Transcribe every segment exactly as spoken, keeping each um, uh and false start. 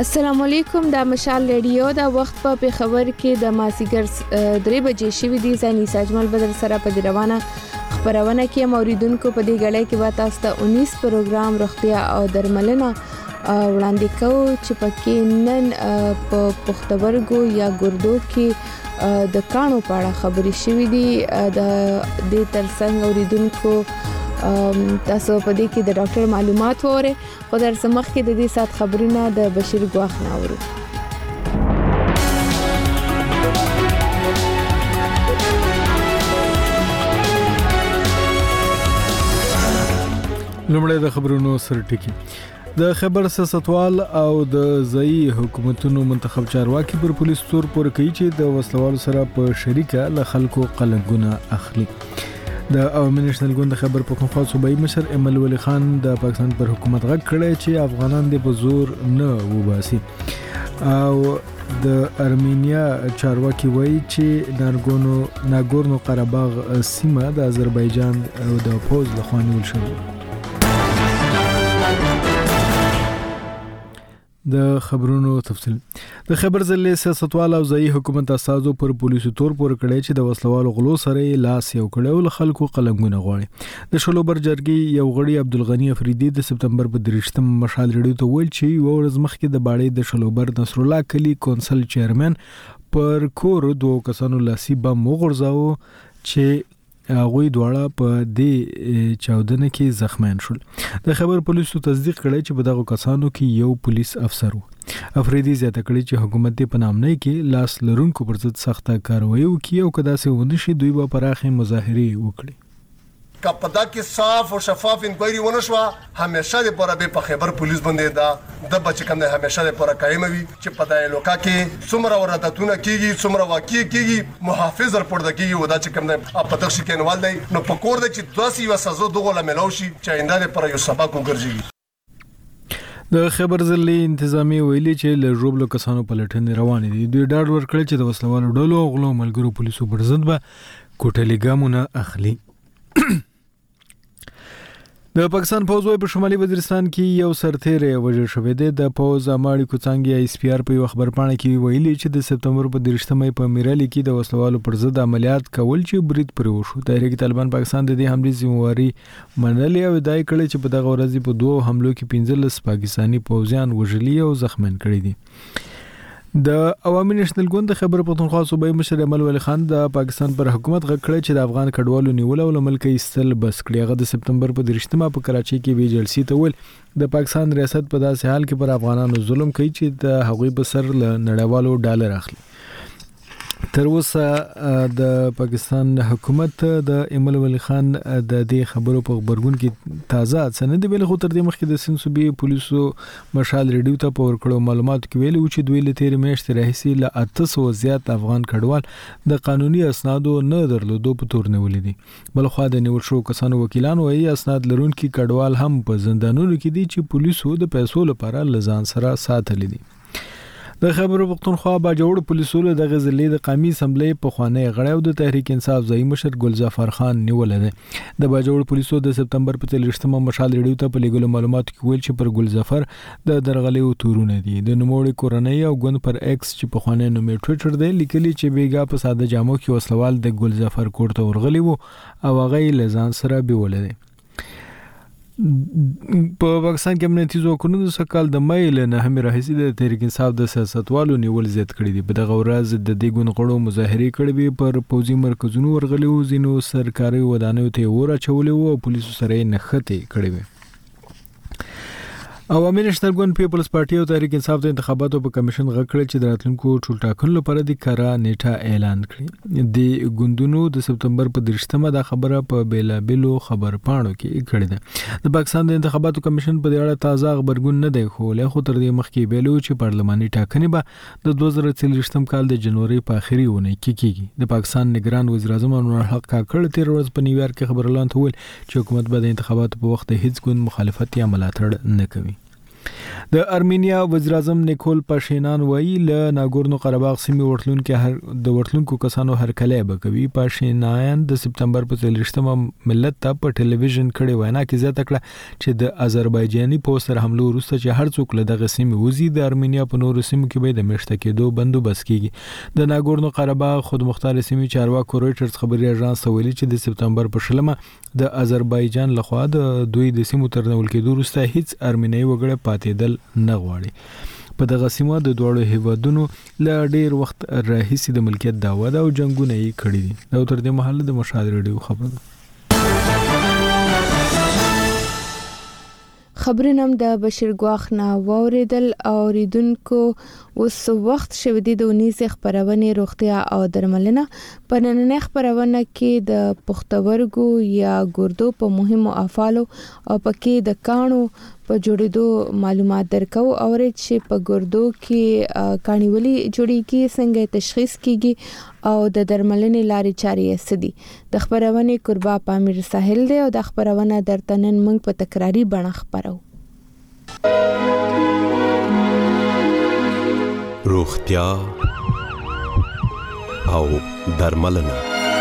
السلام علیکم د مشال ریډیو د وخت په پیښور کې د ماسیګر درې بجې شوې دي. زنی ساجمل بدر سره په روانه خبرونه کې موریدونکو په دې غړې کې وتا ست انیس پروګرام روغتیا او درملنه وړاندې کوو چې پکې نن په پختورګو یا ګردو کې د کانو په اړه خبرې شوې دي. د دې ترڅنګ اوریدونکو تاسو په دې کې د ډاکټر معلومات وره خو در سمخ کې د دې سات خبرونه د بشیر ګواخ ناورو. لومړی د خبرونو سرټکی. د خبر سیاستوال او د ځایي حکومتونو منتخب چارواکي پر پولیس تور پور کوي چې د وسلوالو سره په شریکه له خلکو قلنګونه اخلي. د عوامي نېشنل ګوند خبر پښتونخوا صوبایي مشر امل ولی خان د پاکستان پر حکومت غږ کړی چې افغانان د په زور نه وباسي او د ارمینیا چارواکي وایي چې نارګونو ناګورنو قرهباغ سیمه د آذربایجان او د پوز لخوا نیول شوې. د خبرونو تفصیل. د خبر ځلې سیاستوال او ځایي حکومت اساسو پر پولیسو تور پور کړی چې د وسلوالو غلو سره لاس یو کړو له خلکو قلمونه غواړي. د شلوبر جرګي یو غړي عبدالغنی افریدي د سپتمبر په درشتم مشال ریډیو ته ویل چې یو ورځ مخکې د باړې د شلوبر نصر الله کلی کونسل چیرمن پر کور دوه کسانو لاسي بم وغورځاو چې هغوی دواړه په دې چاودنه کې زخمیان شول. د خبر پولیسو تصدیق کړی چې په دغه کسانو کې یو پولیس افسر و. افریدي زیاته کړی چې حکومت په نامنۍ کې لاس لرونکو پر ضد سخته کاروایی وکړي او کدا سه ونشي دوی به پراخه مظاهره وکړي. که پدا کې صاف او شفاف انکوایري ونشوه همیشه د پوره به په خبر پولیس باندې دا د بچ کم نه همیشه د پوره قائم وي چې پدا یې لوکا کې څومره وراتونه کیږي څومره واقع کیږي محافظ رپورټ کیږي ودا چې کم نه په تخصیص کې نوال دی نو پکور د چې داسي وسازو دغه لملوشي چې آینده پر یو سبق وګرځي. د خبر ځلې انتظامی ویلي چې له روبلو کسانو په لټنې روان دي. دوی ډاډ ورکړي چې د وسلوالو ډلو او غلو ملګرو پولیسو پر ضد به کوټلې ګامونه اخلي. د پاکستان پوز په شمالي وزیرستان کې یو سرتیری وژل شوی دی. د پوز اماړي کوڅنګي ایس پی آر په خبر پاڼه کې ویلي چې د سپتمبر په درشتمه په میرالي کې د وسلوالو پر ضد عملیات کول چې برید پرې وشو. تحریک طالبان پاکستان د دې حملې ذمہواری منلې او دای کړي چې په دغه ورځ په دوه حملو کې پنځلس پاکستانی پوځیان وژلي او زخمیان کړي دي. د عوامي نېشنل ګوند خبر پښتونخوا صوبایي مشر امل ولی خان د پاکستان پر حکومت غږ کړی چې د افغان کډوالو نیول او ملک ایستل بس کړي. هغه د سپتمبر په درشتمه په کراچۍ کې وی جلسې ته ول د پاکستان ریاست په داسې حال کې پر افغانانو ظلم کوي چې د هغوی په سر له نړیوالو ډالر اخلي. تر اوسه د پاکستان حکومت د امل ولی خان د دې خبرو په خبرګون کې تازه سند ویل خو تر دې مخکې د سند صوبې پولیسو مشال ریډیو ته په ورکړو معلومات کې ویل چې دوی له تیر میاشتې راهیسې له اته سوه زیات افغان کډوال د قانوني اسنادو نه درلودو په تور نیولې دي. بلخوا د نیول شو کسانو وکیلانو وايي اسناد لرونکي کډوال هم په زندانونو کې دي چې پولیسو د پیسو لپاره لزان سره ساتل دي. د خبر پښتونخوا باجوړ پولیسو له دغه ضلع د قومي اسمبلی په خوانې غړیو د تحریک انصاف ځای مشر ګلزفر خان نیول دی. د باجوړ پولیسو د سپتمبر په تلشتمه مشال ریډیو ته په لګولو معلومات کې ویل چې پر ګلزفر د درغلیو تورونه دي. د نوموړي کورنۍ او ګوند پر ایکس چې په خوانې نوم ټویټر دی لیکلي چې بیګا په ساده جامو کې وسلوال د ګلزفر کور ته ورغلی وو او هغه یې لزان سره بیول دی. په پاکستان کې امنیتي ځواکونو د سکهال د مایل نه هم راهیسي د تحریک انصاف د سیاستوالو نیول زیات کړی دي. په دغه ورځ د دې ګوند غړو مظاهره کړې وي پر پوځي مرکزونو ورغلي وو ځینو سرکاري ودانیو ته ور اچولې وو او پولیسو سره یې نښتې کړې وي. عوامي نېشنل ګوند پیپلز پارټي او تحریک انصاف د انتخاباتو په کمیشن غږ کړی چې د راتلونکو ټولټاکنو لپاره د کارا نیټه اعلان کړي. د ګوندونو د سپتمبر په درشتمه دا خبره په بیلابلو خبر پاڼو کې کړې ده. د پاکستان د انتخاباتو کمیشن په دې اړه تازه خبرګون نه دی خو له خو تر دې مخکې ویلو چې پارلماني ټاکنې به د دوه زره څلوېښتم کال د جنوري په اخري اونۍ کې کیږي. د پاکستان نگران وزیر اعظم انور الحق کاکړ تیر ورځ په نیویارک کې خبر اعلان کول چې حکومت به د انتخاباتو په وخت هیڅ ګوند مخالفت یا ملاتړ نه کوي. د ارمینیا وزیر اعظم نیکول پاشینان وایي له ناګورنو قرهباغ سیمې ورتلونکو هر د ورتلونکو کسانو هرکلی به کوي. پاشینان د سپتمبر په څلوېښتمه ملت ته په ټلویزیون کړي وینا کې زیاته کړه چې د آذربایجاني پوځ سره حمله وروسته چې هر څوک له دغه سیمې وځي د ارمینیا په نورو سیمو کې به د میشته کېدو بندوبست کیږي. د ناګورنو قرهباغ خود مختار سیمې چارواکو رويټرز خبري اژانس ته ویلي چې د سپتمبر په شلمه د آذربایجان لخوا د دوی د سیمو ترنول کېدو وروسته هیڅ ارمینیایي وګړي پاتېدل نه غواړي. په دغه سیمه د دوړو هیوادونو له ډیر وخت راهیسې د ملکیت دعوا او جنگونه یې کړي دي. دا تر دې مهاله د مشاهده ریډیو خبره خبرنم د بشیر ګواخ نه ووریدل او ریدونکو اوس وخت شوه د اونیزه خبرونه روغتیا او درملنه په نننې خبرونه کې د پښتورګو یا ګردو په مهمو افعالو او پکې د کانو په جوړېدو معلومات درکو او چې په ګردو کې کانیولي جوړیږي څنګه تشخیص کیږي او د درملنې لارې چارې سدي. د خبرونه قربا پامیر ساحل دی او د خبرونه درتنن موږ په تکراری بڼه خبرو. روغتیا او درملنه.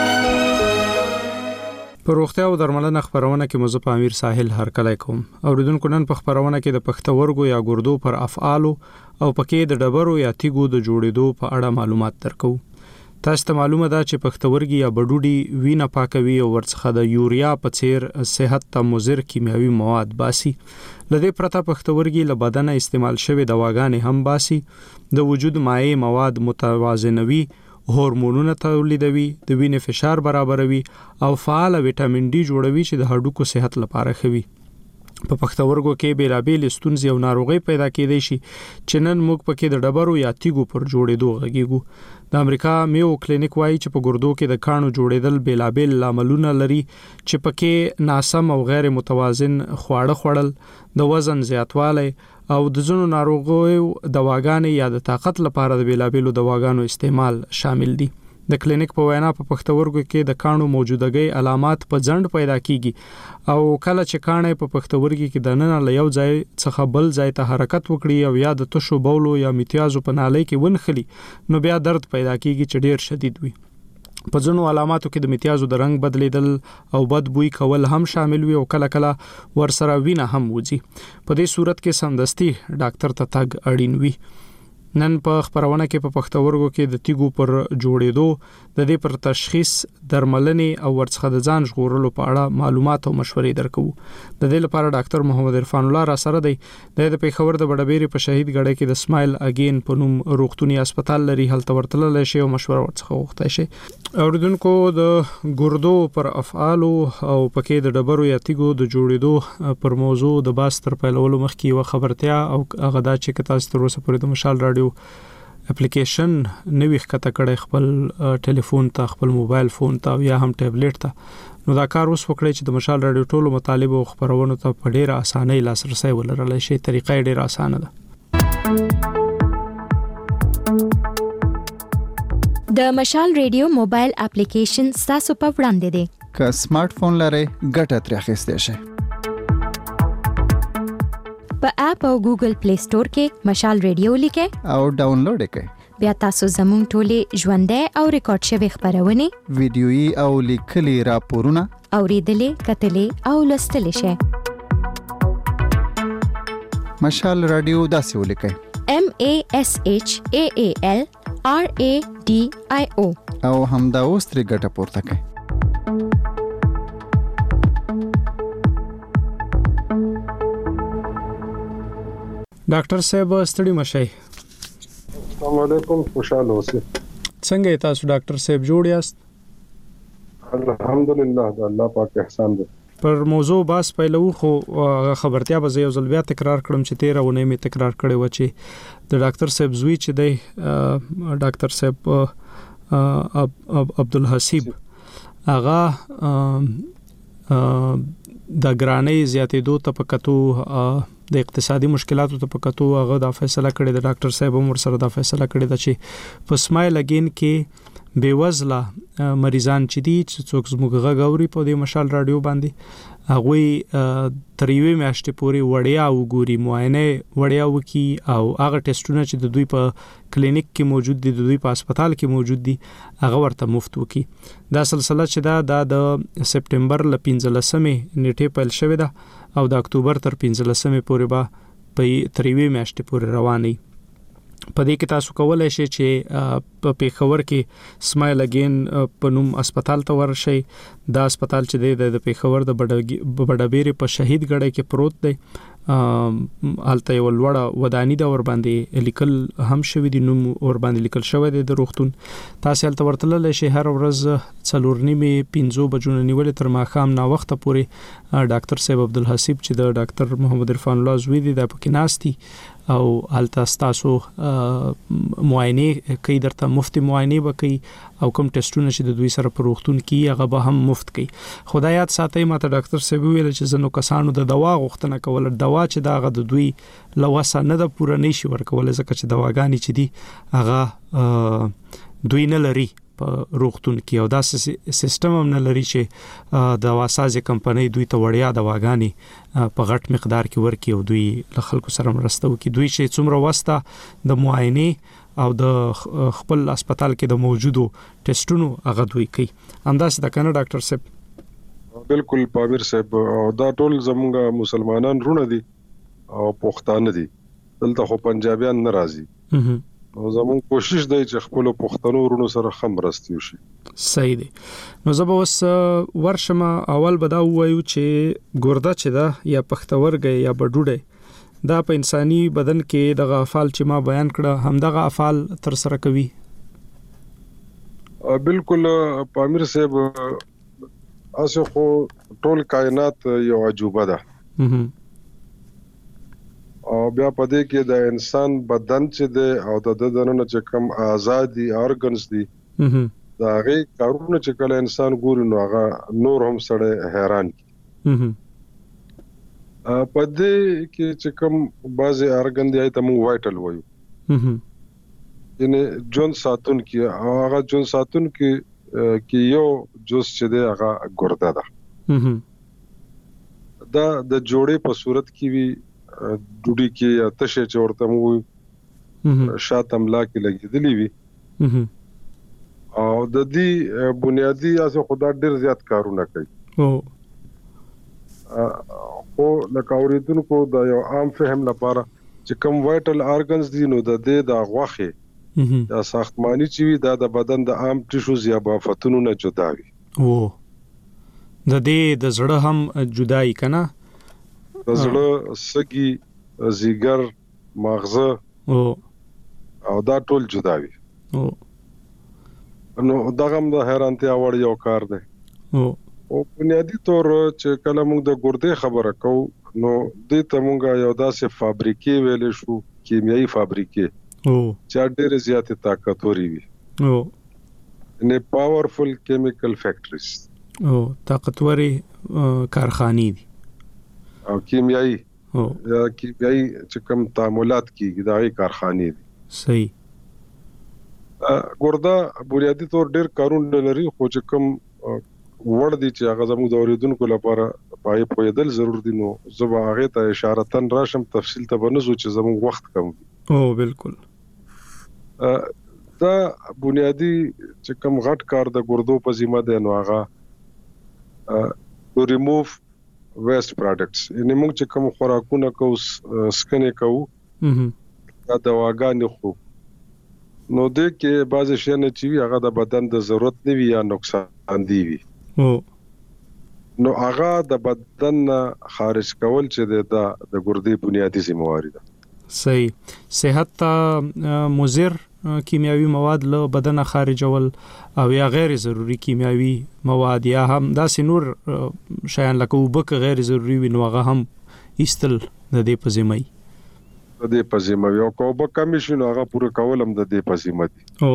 په روغتیا او درملنه خبرونه کې مزه پامیر ساحل هرکلی کوم. اوریدونکو نن په خبرونه کې د پښتورګو یا ګردو پر افعالو او پکې د ډبرو یا تیګو د جوړېدو په اړه معلومات درکو. تاسو ته معلومه ده چې پښتورګي یا بډوډي وینه پاکوي او ورڅخه د یوریا په څیر صحت ته مضر کیمیاوي مواد باسي. لدې پرته پښتورګي له بدن استعمال شوی دواګانې هم باسي، د وجود مایع مواد متوازنوي، هورمونونه تولیدوي، د وینې فشار برابروي او فعال وټامین ډي جوړوي چې د هډوکو صحت لپاره ښه وي. په پښتورګو کې بیلابېل ستونزې او ناروغۍ پیدا کېدای شي چې نن موږ پکې د ډبرو یا تیګو پر جوړېدو غږیږو. د امریکا میو کلینیک وایي چې په ګردو کې د کانو جوړېدل بیلابېل لاملونه لري چې پکې ناسم او غیر متوازن خواړه خوړل، د وزن زیاتوالی او د ځینو ناروغیو دواګانې یا د طاقت لپاره د بیلابېلو دواګانو استعمال شامل دي. د کلینیک په وینا په پښتورګو کې د کانو موجودګۍ علامات په ځند پیدا کیږي او کله چې کانې په پښتورګي کې د نن له یو ځای څخه بل ځای ته حرکت وکړي او یا د تشو بولو یا میتیازو په نالۍ کې ونخلي نو بیا درد پیدا کیږي چې ډیر شدید وي. په ځینو علاماتو کې د میتیازو د رنگ بدلیدل او بد بوی کول هم شامل وي او کله کله ورسره وینه هم وځي. په دې صورت کې سمدستي ډاکټر ته تګ اړین وي. نن په خبرونه کې په پښتورګو کې د تیګو پر جوړېدو د دې پر تشخیص، درملنې او ورڅخه د ځان ژغورلو په اړه معلومات او مشورې درکو. د دې لپاره ډاکټر محمد عرفان الله را سره دی. د پېښور د بډبېری په شهید غړې کې د سمایل اگین په نوم روغتوني هسپتال لري، هلته ورتلل شي او مشوره ورڅخه وغوښتای شي. اوریدونکو د ګردو پر افعالو او پکې د ډبرو یا تیګو د جوړېدو پر موضوع د باس تر پیلولو مخکې و خبرتیا او هغه دا چې تاسو تر اوسه پورې د مشال راډیو اپلیکیشن نوې ښکته کړی خپل ټلیفون ته، خپل موبایل فون ته یا هم ټابلیټ ته، نو دا کار اوس وکړئ چې د مشال راډیو ټولو مطالب او خبرونو ته په ډیره اسانۍ لاسرسي ولرلی شي. طریقه ډیره اسانه ده. د مشال راډیو موبایل اپلیکیشن تاسو په وړاندې دی. که سمارټ فون لرئ ګټه ترې اخیستی شئ. په اپ او ګوګل پلی سٹور کې مشال ریډیو لیکئ او ډاونلوډ کړئ. بیا تاسو زموږ ټولې ژوندۍ او ریکارډ شوی خبرونه، ویډیويي او لیکلي راپورونه اوریدلې، کتلې او لوستلې شئ. مشال راډیو داسې ولیکئ: M A S H A A L R A D I O او همدا اوس ترې ګټه پورته کړئ. ډاکټر صاحب ستړي مشئ. السلام علیکم، خوشاله اوسئ. څنګه تاسو ډاکټر صاحب جوړ یاست؟ الحمدلله، د الله پاک احسان دی. پر موضوع باس پیلو خو خبرتیا به یو ځل بیا تکرار کړم چې تیره ونه می تکرار کړی و چې د ډاکټر صاحب زوی چې دی ډاکټر صاحب عبدالحسیب هغه د ګرانۍ زیاتېدو ته په کتو، د اقتصادي مشکلاتو ته په کتو هغه دا فیصله کړې د ډاکټر صاحب هم ورسره دا فیصله کړې ده چې په سمایل اگین کې بې وزله مریضان چې دي چې څوک زموږ غږ اوري په دې مشال راډیو باندې هغه تر یوې میاشتې پورې وړیا وګوري معاینه وړیا وکي او هغه ټیسټونه چې د دوی په کلینیک کې موجود دي د دوی په هسپتال کې موجود دي هغه ورته مفت وکي دا سلسله چې دا د سپټمبر ل پنځلسمې نیټه پیل شوې ده او د اکتوبر تر پنځلسمې پورې به په تر یوې میاشتې پورې رواني په دې کې تاسو کولای شئ چې په پیښور کې سمایل اگین په نوم هسپتال ته ورشئ دا هسپتال چې د پیښور د بډابېری په شهید ګړی کې پروت دی حالت یو لوړه ودانی دا ور باندې لیکل هم شوی دی نوم ور باندې لیکل شوی دی د روغتون تاسو هلته ورتلل شئ هر ورځ څلور نیمه پنځو بجو نیول تر ماښام نا وخت پورې ډاکټر صاحب عبدالحسیب چې د ډاکټر محمد عرفان الله زوی دی د پکې ناستي او حالت تاسو معاینه کوي درته مفت معاینه وکي او کوم ټیسټونه چې د دوی سره په روغتون کې هغه به هم مفت کوي خدایات ساتي ماته ډاکټر صاحب ویل چې زنو کسانو د دوا غوښتنه کول دوا چې داغه د دوی لوسه نه د پوره نشي ورکول ځکه چې دواګانی چې دي هغه دوی نه لري په روغتون کې او دا سیستم هم نه لري چې د واسازي کمپنۍ دوی ته وړیا دواګانی په غټ مقدار کې ورکي او دوی له خلکو سره مرسته وکړي دوی چې څومره واسطه د معاینه او د خپل هسپتال کې د موجودو ټیسټونو هغه دوی کوي همداسې د کنه ډاکټر صاحب بالکل پامیر صاحب دا ټول زموږ مسلمانان رونه دي او پښتانه دي دلته خو پنجابیان ناراضي او زموږ کوشش دی چې خپل پښتنو ورونو سره خم راستي وشي صحیح دی نو زه به اوس ورشمه اول به دا وایو چې ګورده چې دا یا پښتورګي یا بډوډه دا په انساني بدن کې دغه افعال چې ما بیان کړه هم دغه افعال تر سره کوي بالکل پامیر صاحب اسه خو ټول کائنات یو عجوبه ده او بیا پدې کې د انسان بدن چې دی او د ددنونو چې کم آزادي ارګنز دي دا غي کارونه چې کله انسان ګوري نو هغه نور هم سره حیران کی پدې کې چې کم بعضي ارګن دی ته مو وایټل وایو یعنی جون ساتون کې هغه جون ساتون کې کې یو جوس چې دی هغه ګرده ده دا د جوړې په صورت کې وی ډوډۍ کې یا تشه چې ورته مو شاتم لا کې لګېدلې وي او د دې بنیادی اساس خدا ډېر زیات کارونه کوي او او لکه اوریدونکو د یو عام فهم لپاره چې کوم وایټل ارګنز دي نو د دې د غوخه یا ساختماني چې وي دا د بدن د عام ټیشوز یا بافتونو نه جدا وي او د دې د زړه هم جدای کنه د زړه سګي زیګر مغزه او او دا ټول جدا وي او نو دا هم د حیرانتیا وړ یو کار دی او او بنیادی طور چې کله موږ د ګردې خبره کوو نو د ته موږ یو داسې فابریکې ویل شو کیمیاوي فابریکې او چې ډېر زیات طاقتوري وي او نه پاورفل کیمیکل فیکټریز او طاقتوري کارخانې دي او کیمیاوي او یا کیمیاوي چې کوم تعاملات کیږي دا غي کارخانې دي صحیح ګوردا بنیادی طور ډېر کارونه لري خو چې کوم وړ دي چې هغه زموږ د اوریدونکو لپاره پای پویدل ضرور دي نو زه هغه ته اشاره تن راشم تفصیل ته بنزو چې زموږ وخت کم او بالکل دا بنیادی چې کوم غټ کار د ګردو په ذمہ ده نو هغه to remove waste products یعنی موږ چې کوم خوراکونه کوو سکنه کوو دا دواګانې خو نو د کې بعض شي نه چې هغه د بدن د ضرورت نه وي یا نقصان دی وي نو هغه د بدن خارج کول چې د د ګردې بنیادی ذمہواری ده صحیح صحت ته مضر کیمیاوي مواد له بدن خارجول او یا غیر ضروری کیمیاوي مواد یا هم داسې نور شیان لکه وبک غیر ضروری وي نو هغه هم ایستل د دې په ذمہ د دې په ذمہ یو کوبه کمیشن هغه پوره کولم د دې په ذمہ دي او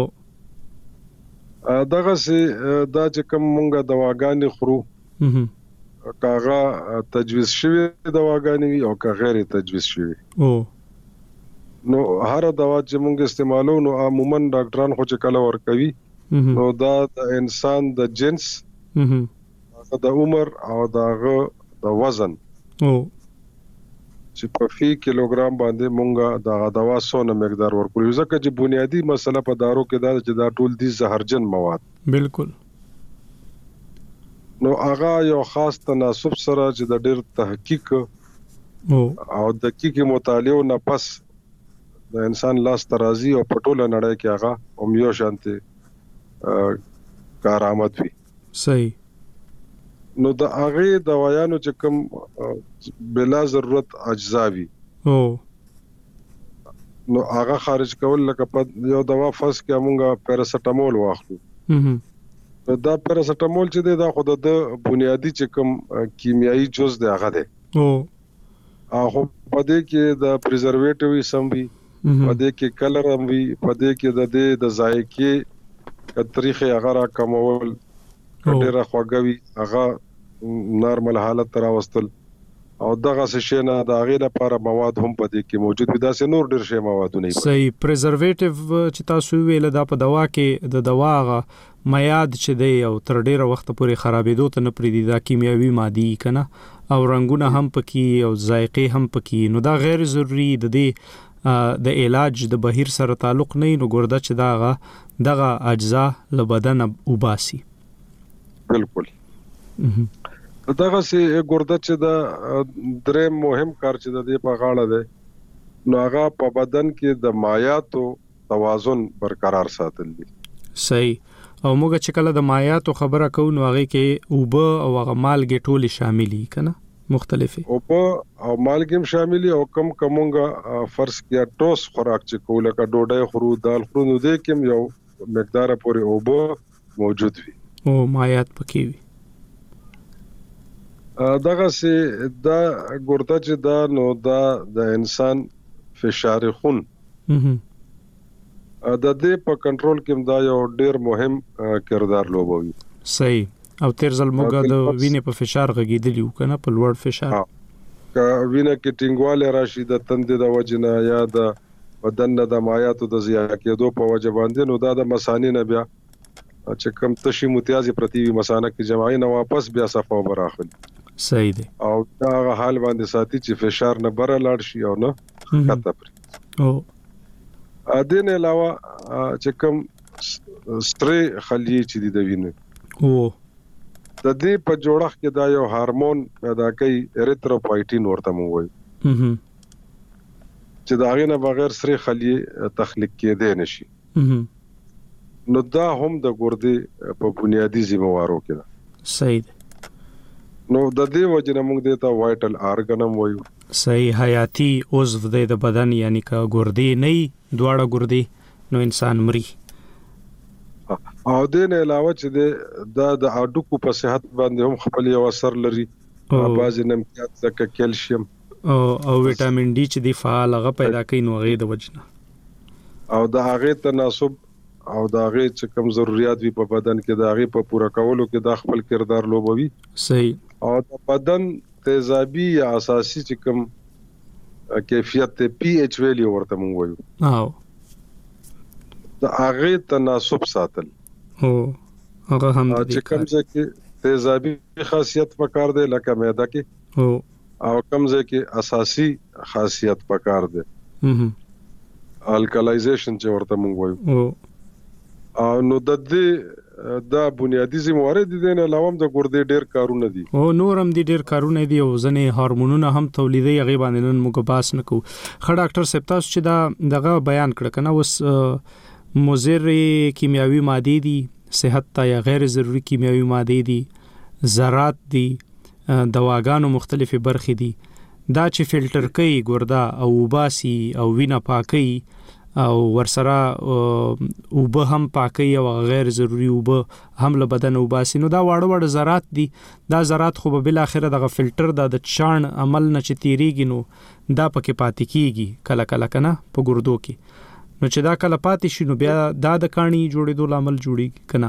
دغه سي دا چې کوم مونږه دواګانې خورو کاغه تجویز شوی دواګانې وي او که غیر تجویز شوی او نو هر دوا چې موږ استعمالو نو عموما ډاکټران خو چې کله ور کوي نو دا د انسان د جنس د عمر او دغه د وزن او چې په فی کیلوګرام باندې مونږه د دوا سونه مقدار ورکوي ځکه چې بنیادی مسله په دارو کې دا چې دا ټول دي زهرجن مواد بالکل نو هغه یو خاص تناسب سره چې د ډېر تحقیق او او د دقیق مطالعه نه پس د انسان لاس ترازی او پټوله نړۍ کې هغه هم یو شانته کارآمد وي صحیح نو د هغه دوايانو چې کوم بلا ضرورت اجزا وي او نو هغه خارج کول لکه په یو دوا فاس کې موږ پیراسټامول واخلو هم دا پیراسټامول چې دی دا خو د بنیادی چې کوم کیمیاوي جز دی هغه دی او هغه په دې کې د پریزرویټیو سم وي په دې کې کلر هم وي په دې کې د دې د ذایقې طریقې هغه را کمول ډېر خوږوي هغه نارمل حالت تر واستل او دغه څه نه د هغه لپاره مواد هم په دې کې موجود وي دا سه نور ډېر شی مواد نه وي صحیح پریزرویټیو چې تاسو ویل دا په دوا کې د دوا غ میاد چې دی او تر ډیره وخت پورې خرابېدو ته نه پریدي دا کیمیاوي مادي کنه او رنگونه هم پکې او ذایقې هم پکې نو دا غیر ضروری د دې د علاج د بهیر سره تعلق نه نو ګرده چې دا دغه اجزا له بدن وباسي بالکل دغه سي ګرده چې دا درې مهم کار چې د دې په غاړه ده نو هغه په بدن کې د مایعاتو توازن برقرار ساتل دي صحیح او موږ چې کله د مایعاتو خبره کوو نو هغه کې اوبه او هغه مالګې ټول شاملي کنه مختلفه اوبه او مالګې شاملي او کم کمونګه فرض کیا ټوس خوراک چې کوله کا ډوډۍ خورو دال خورو نو دې کوم یو مقدار پورې اوبه موجود وي او مایعات پکې وي دغه سي دا ګرده چې دا نو دا د انسان فشار خون د دې په کنټرول کې دا یو ډېر مهم کردار لوبوي صحیح او تیر ځل موږ د وینې په فشار غږیدلی کنه په لوړ فشار کا وینې کې ټینګواله راشي د تندې د وجنه یا د بدن د مایعاتو د زیات کېدو په وجه باندې نو دا د مثانې نه بیا چې کم تشي متیازي پرتیوي مثانه کې جمعي نه واپس بیا صفه براخل صحیح دی او دا حال باندې ساتي چې فشار نه بره لاړ شي او نه کته پرې او ا دې نه علاوه چې کوم ستري خلیه چې د وینې او د دې په جوړښت کې دا یو هورمون پیدا کوي اریتروپویټین ورته مو وایي چې دا غینه بغیر ستري خلیه تخلیق کېدې نشي نو دا هم د ګردې په بنیادی ذمہوارو کې ده صحیح نو د دې وجه نه موږ دته وایټل ارګنم وایو صحیح حیاتي عضو د بدن یعنی کا ګردې نه دواړه ګردې نو انسان مري او د نه علاوه چې د د اډوکو په صحت باندې هم خپل یو اثر لري بعضی نمکیات ځکه کیلشیم او او وټامین ډي چې دی فعال هغه پیدا کوي نو غي د وجنه او د هغه تناسب او دا غي چې کوم ضرورت وي په بدن کې دا غي په پوره کولو کې دا خپل کردار لوبوي صحیح او د بدن تیزابي یا اساسي چې کوم کیفیت ته پی ایچ ویلیو ورته مونږ وایو او دا هغه تناسب ساتل او هغه هم د چې کوم ځکه تیزابي خاصیت پکار دی لکه معده کې او او کوم ځکه اساسي خاصیت پکار دی الکلایزیشن چې ورته مونږ وایو او نو د دې دا بنیادی ذمہوار دي د علاوه د ګردې ډېر کارونه دي او نورم دي ډېر کارونه دي او ځنې هورمونونه هم تولیدي هغه باندې نن موږ باس نکو خ ډاکټر سپتا چې دا دغه بیان کړ کنه اوس مضر کیمیاوي ماده دي صحت ته یا غیر ضروري کیمیاوي ماده دي ذرات دي دواګانو مختلفه برخې دي دا چې فلټر کوي ګردا او وباسي او وینه پاکي او ورسره او به هم پاکي او غیر ضروري او به هم له بدن وباسي نو دا واړه واړه ذرات دي دا ذرات خو به بل اخره دغه فلټر د چان عمل نه چې تیریږي نو دا پکې پاتې کیږي کله کله کنه په ګردو کې نو چې دا کله پاتې شي نو بیا دا د کانی جوړېدو عمل جوړیږي کنه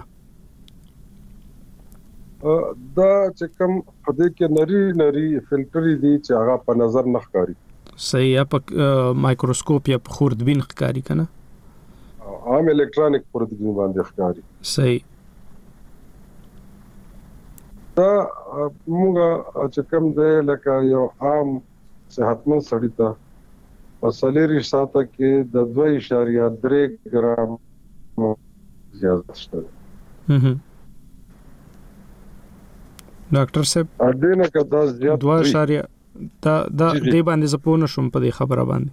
دا چې کوم په دې کې نری نری فلټر دي چې هغه په نظر نه ښکاري صحیح په مایکروسکوپ یا په خوردبین ښکاري کنه عام الکترونیک خوردبین باندې ښکاري صحیح دا موږ چې کوم دی لکه یو عام صحتمند سړی ته په سلیری ساته کې د دوه اعشاریه درې ګرام زیات شته. ډاکټر صاحب اډینه کدا زیات دوه اعشاریه دا دا دې باندې زپونه شوم په دې خبره باندې.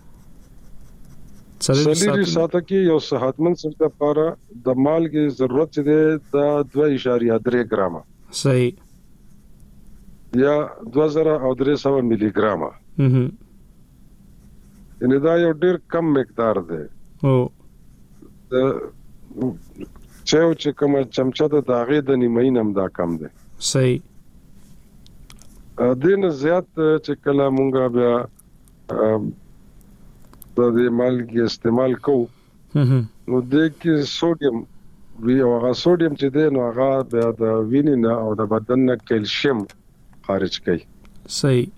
سلیری ساته کې یو صحتمند سړی لپاره د مالګې ضرورت دی د دوه اعشاریه درې ګرام. صحیح. یا دوه زره او درې سوه ملي ګرام. هم. یعنی دا یو ډیر کم مقدار دی. او د چاو چې کوم چمچه د داغې د نیمه نیم دا کم دی. صحیح. دین زیات چې کله مونږه بیا د دې مالګې استعمال کوو نو د کې سوډیم وی او هغه سوډیم چې دی نو هغه بیا د وینې نه او د بدن نه کیلشیم خارج کوي. صحیح.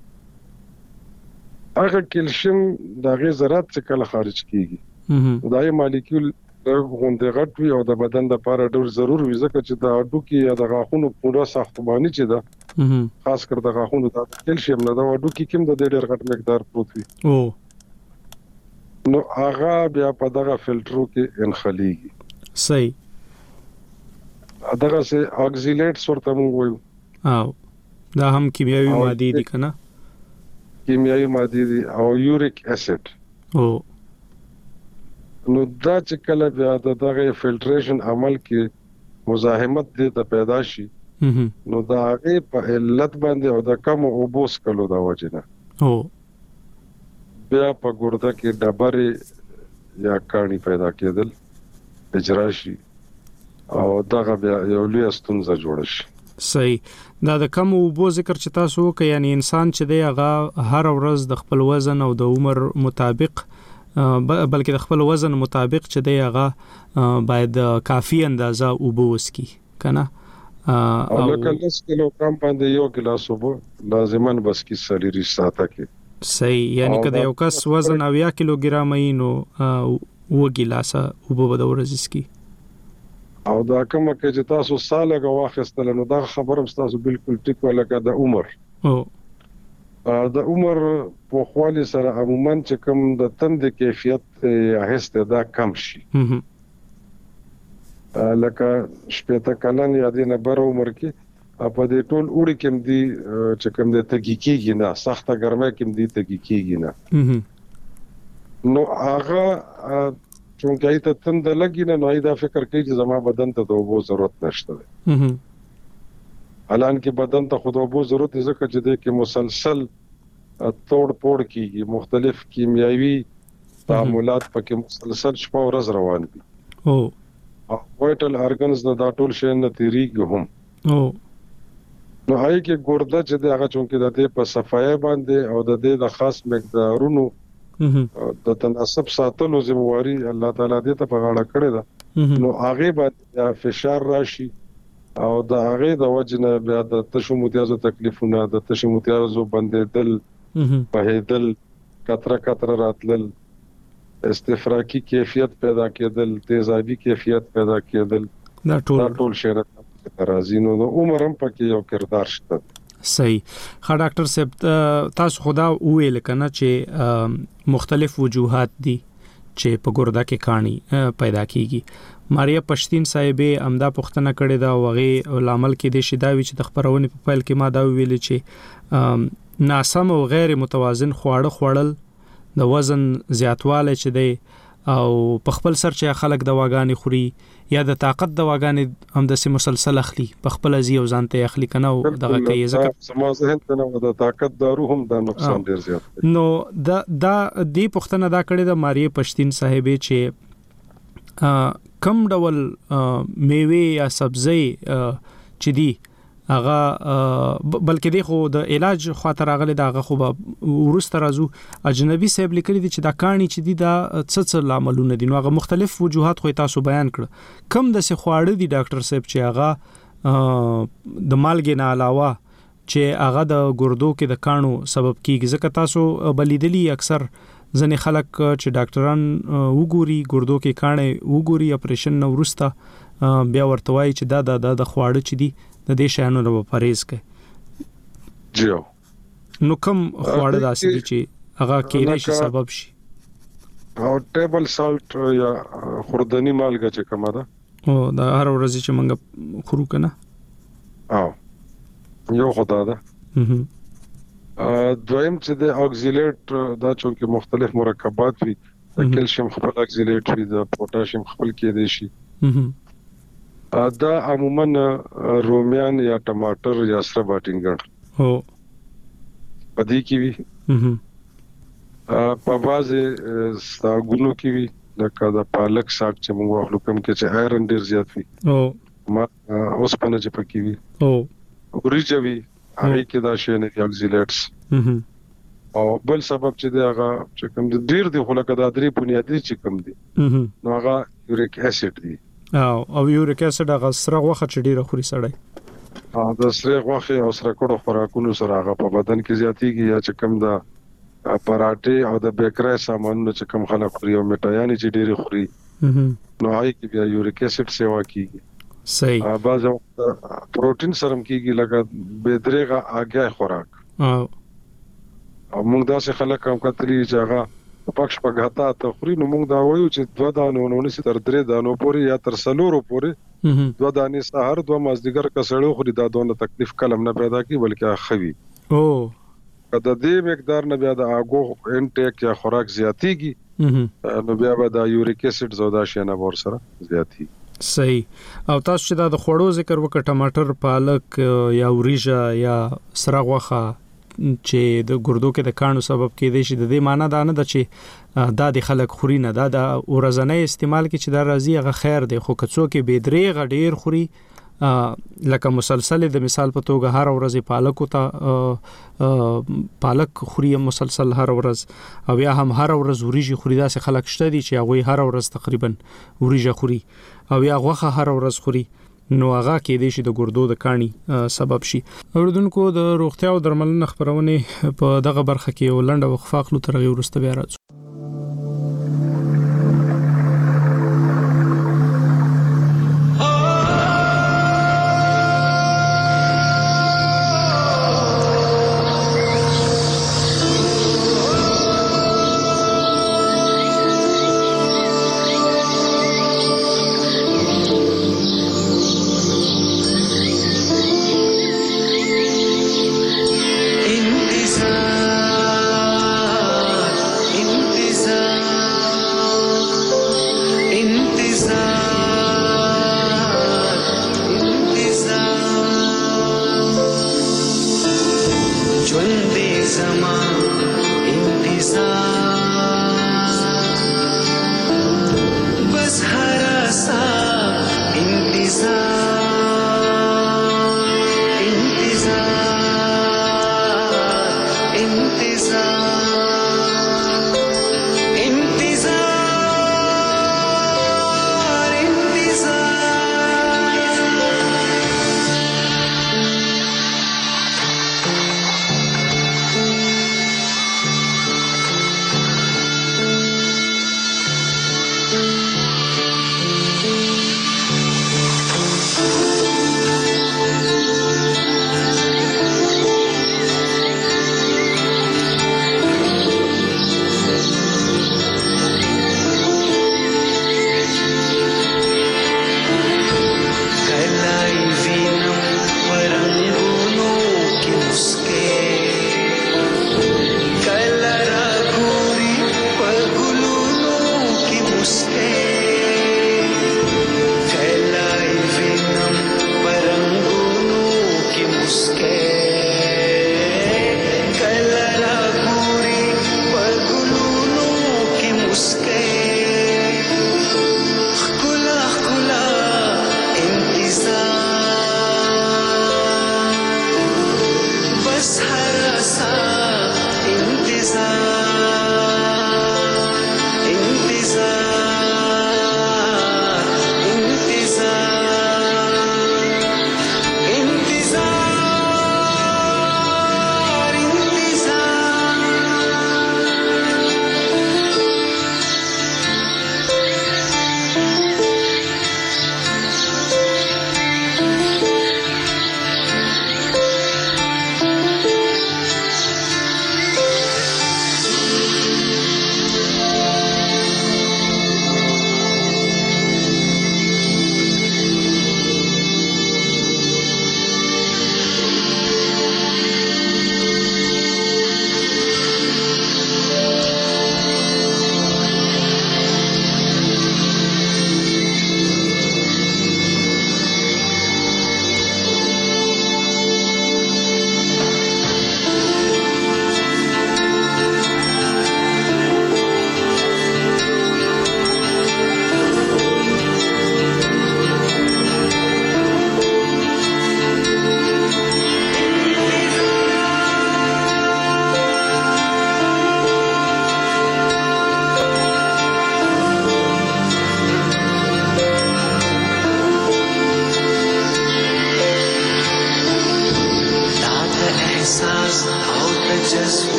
هغه کیلشیم د غي ذرات چې کله خارج کیږي دا یو مالیکول غونډه غټ وي او د بدن لپاره ډېر ضروري وي ځکه چې د اډو کې یا د غاښونو پوره ساختماني چې ده خاص کر د غاښونو د کیلشیم نه د اډو کې کوم د ډېر غټ مقدار پروت وي. او نو هغه بیا په دغه فلټرو کې انخليږي. صحیح. دغه سه اکسیلیټس ورته موږ وایو. او دا هم کیمیاوي ماده دي کنه؟ کیمیاوي ماده دي او یوریک اسید. او نو دا چې کله بیا دغه فلټریشن عمل کې مزاحمت دې ته پیدا شي نو دا هغه په علت باندې او د کم اوبوس کلو دا وجنه. او بیا په ګرده کې ډبرې یا کانی پیدا کېدل اجرا شي او دغه بیا یو لوی ستونزه جوړ شي. صحیح. دا د کم اوبو ذکر چې تاسو وکړئ یعنی انسان چې دی هغه هر ورځ د خپل وزن او د عمر مطابق بلکې د خپل وزن مطابق چې دی هغه باید کافي اندازه اوبه وسکي کنه. او لکه لس کیلوګرام باندې یو ګلاس اوبه لازماً بس کی سلیری ساته کې. صحیح. یعنی کله یو کس وزن اویا کیلوګرام ای نو و ګلاسه اوبه به د ورځې سکي. او دا کوم کې چې تاسو ساله غواخستل نو دا خبرم تاسو بالکل ټیک ولکه د عمر. او د عمر په خالي سره عموما چې کوم د تند کیفیت یا هسته دا کم شي. لکه شپته کلن یا د نه بر عمر کې په دې ټول وړي کوم دي چې کوم د تګیکیږي نه سخته ګرمه کوم دي تګیکیږي نه نو هغه چونکه ایت تند لګی نه نو دا فکر کوي چې زما بدن ته د اوبو ضرورت نشته. الان کې بدن ته خود اوبو ضرورت ځکه چې د کې مسلسل توړ پوړ کیږي مختلف کیمیاوي تعاملات پکې مسلسل شپه ورځ روان دي. او وایټل ارګنز د دا ټول شی نه تیریږي هم. او نو هاي کې ګورده چې د هغه چونکه د دې په صفای باندې او د دې د خاص مقدارونو د تناسب ساتلو ذمہواری الله تعالی دې ته په غاړه کړې ده. نو هغه باندې فشار راشي او د هغه د وجنه بیا د تشو متیازو تکلیفونه د تشو متیازو بندیدل بهیدل کتره کتره راتلل استفراقی کیفیت پیدا کېدل تیزابي کیفیت پیدا کېدل دا ټول ټول شی ترازینو د عمر هم پکې یو کردار شته. صحیح. ښه ډاکټر صاحب تاسو خدا ویل کنه چې مختلف وجوهات دي چې په ګرده کې کانی پیدا کیږي. ماریا پښتين صاحبې امدا پښتنه کړې دا وغه لامل کې د شیداوی چې د خبرونه په پیل کې ما دا ویل چې ناسم او غیر متوازن خواړه خوړل د وزن زیاتواله چې دی او په خپل سر چې خلک دواګانې خوري یا د طاقت دواګانې هم د سي مسلسل اخلي په خپل ازي او ځانته اخلي کنه او دغه کوي ځکه سما ذهن ته نو د طاقت دارو هم د نقصان ډیر زیات نو دا دا دی پښتنه دا کړی د ماریا پښتين صاحبې چې کم ډول میوه یا سبزی چې دی هغه بلکې دی خو د علاج خاطر راغلی دا هغه خو ورسته راځو اجنبي صاحب لیکلي دي چې دا کانی چې دی دا څه څه لاملونه دي نو هغه مختلف وجوهات خو تاسو بیان کړ کم د څه خواړه دي ډاکټر صاحب چې هغه د مالګې نه علاوه چې هغه د ګردو کې د کانو سبب کیږي ځکه تاسو بلیدلی اکثر ځنې خلک چې ډاکټران وګوري ګردو کې کانه وګوري اپریشن نو ورسته بیا ورته وایي چې دا د د خواړه چې دي د دې شیانو نه پرهیز کوي جیو نو کوم خواړه داسې دي چې هغه کېدای شي سبب شي او ټیبل سالت یا خوردنی مالګه چې کومه ده او دا هر ورځ چې موږ خورو کنه او یو خدا ده دویم چې د اکسیلیټ دا چې مختلف مرکبات وي د کیلشیم خپل اکسیلیټ وي د پوتاشیم خپل کېدای شي دا عموما رومیان یا ټماټر یا سره باټینګر هو پدې کې وي په بازه ساګونو کې وي لکه د پالک ساګ چې موږ واخلو کوم کې چې آیرن ډیر زیات وي او ما اوس پنه چې پکې وي او وريجه وي هغه کې دا شی نه اکسیلیټس او بل سبب چې دی هغه چې کوم ډیر دی خو لکه دا درې بنیادی چې کوم دي نو هغه یوریک اسید دی او او یوریک اسید هغه سره غوخه چې ډیره خوري سړی ها د سره غوخه او سره کډو خوراکونو سره هغه په بدن کې زیاتیږي یا چې کوم دا پراټه او د بیکری سامانونو چې کوم خلک خوري او میټایانې چې ډېری خوري نو هغه کې بیا یوریک اسید سیوا کیږي صحیح بعض پروتین سرم کیږي لکه بيدرغه اگه خوراک او موږ داسې خلک هم کتلی چې هغه پښ پغاتا ته خوري نو موږ دا وایو چې دوه دانو نو نسی تر درې دانو پورې یا تر سلورو پورې دوه دانې سحر دوه مازدیګر کسړو خوري دا دونه تکلیف کلم نه پیدا کی بلکې خوي او کله دې مقدار نه بیا د اگو انټیک یا خوراک زیاتیږي نو بیا به د یوریک اسید زودا شنه ور سره زیاتی صحیح او تاسو چې دا د خوړو ذکر وکړه ټماټر پالک یا وریجه یا سره غوخه چې د ګردو کې د کانو سبب کېدای شي د دې معنی دا نه ده چې دا د خلک خوري نه دا د ورځنی استعمال کې چې دا راځي هغه خیر دی خو کڅو کې بيدرې غډیر خوري لکه مسلسل د مثال په توګه هر ورځ پالک او پالک خوري مسلسل هر ورځ او یا هم هر ورځ وریجه خوري دا څه خلک شته دي چې هغه هر ورځ تقریبا وریجه خوري او یا غوخه هر ورځ خوري نو هغه کې د شي د ګردو د کانی سبب شي اوردونکو د روغتیا او درملنې خبرونه په دغه برخه کې ولنډه وقفه خلو ترغي ورسته بیا راځو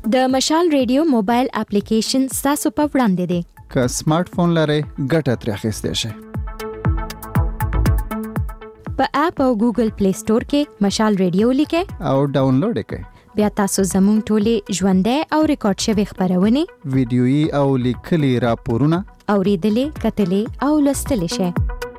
د مشال ریډیو موبایل اپلیکیشن تاسو په وړاندې دی. که سمارټ فون لرئ ګټه ترې اخیستئ شئ. په اپ او ګوګل پلی سٹور کې مشال ریډیو لیکئ او ډاونلوډ یې کړئ. بیا تاسو زموږ ټولې ژوندۍ او ریکارډ شوي خبرونه ویډیويي او لیکلي راپورونه اوریدلې کتلې او لوستلې شئ.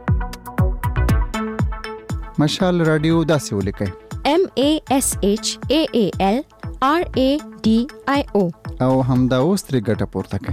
مشال رادیو داسې ولیکئ: M A S H A A L R A D I O او همدا اوس ترې ګټه پورته کړئ.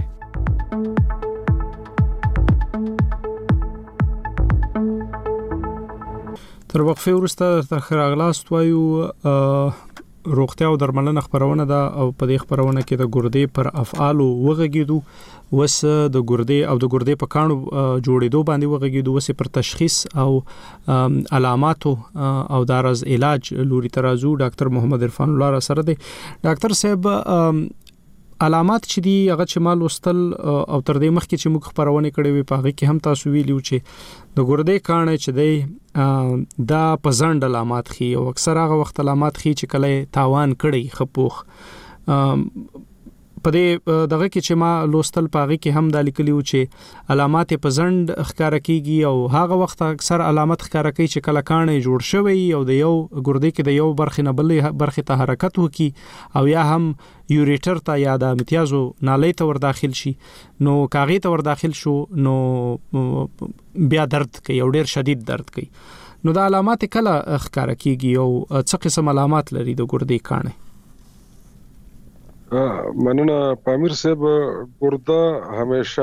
تر وقفه وروسته تر خراغلاست وایو روغتیا او درملنه خبرونه ده او په دې خبرونه کې د ګردې پر افعال وغږیدو وس د ګردې او د ګردې په کانو جوړېدو باندې وغږیدو وس پر تشخیص او علاماتو او دارز علاج لوري ترازو ډاکټر محمد عرفان الله را سره دی. ډاکټر صاحب علامات چې دی هغه چې مال وستل او تر دې مخکې چې موږ خبرونه کړې وي په هغه کې هم تاسو ویلو چې د ګردې کانه چې دی دا پزند علامات خي او اکثر هغه وخت علامات خي چې کله تاوان کړي خپوخ په دې دغه کې چې ما لوستل پاغي کې هم د لیکلو چې علامات پزند ښکارا کیږي او هغه وخت اکثر علامات ښکارا کوي چې کله کانه جوړ شوی او د یو ګردې کې د یو برخه نه بلې برخه ته حرکت وکي او یا هم یوریټر ته یا د امتیازو نالۍ ته ور داخل شي نو کاغی ته ور داخل شو نو بیا درد کوي او ډیر شدید درد کوي. نو د علامات کله ښکارا کیږي او څه قسم علامات لري د ګردې کانه؟ مننه پامیر صاحب. ګرده همیشه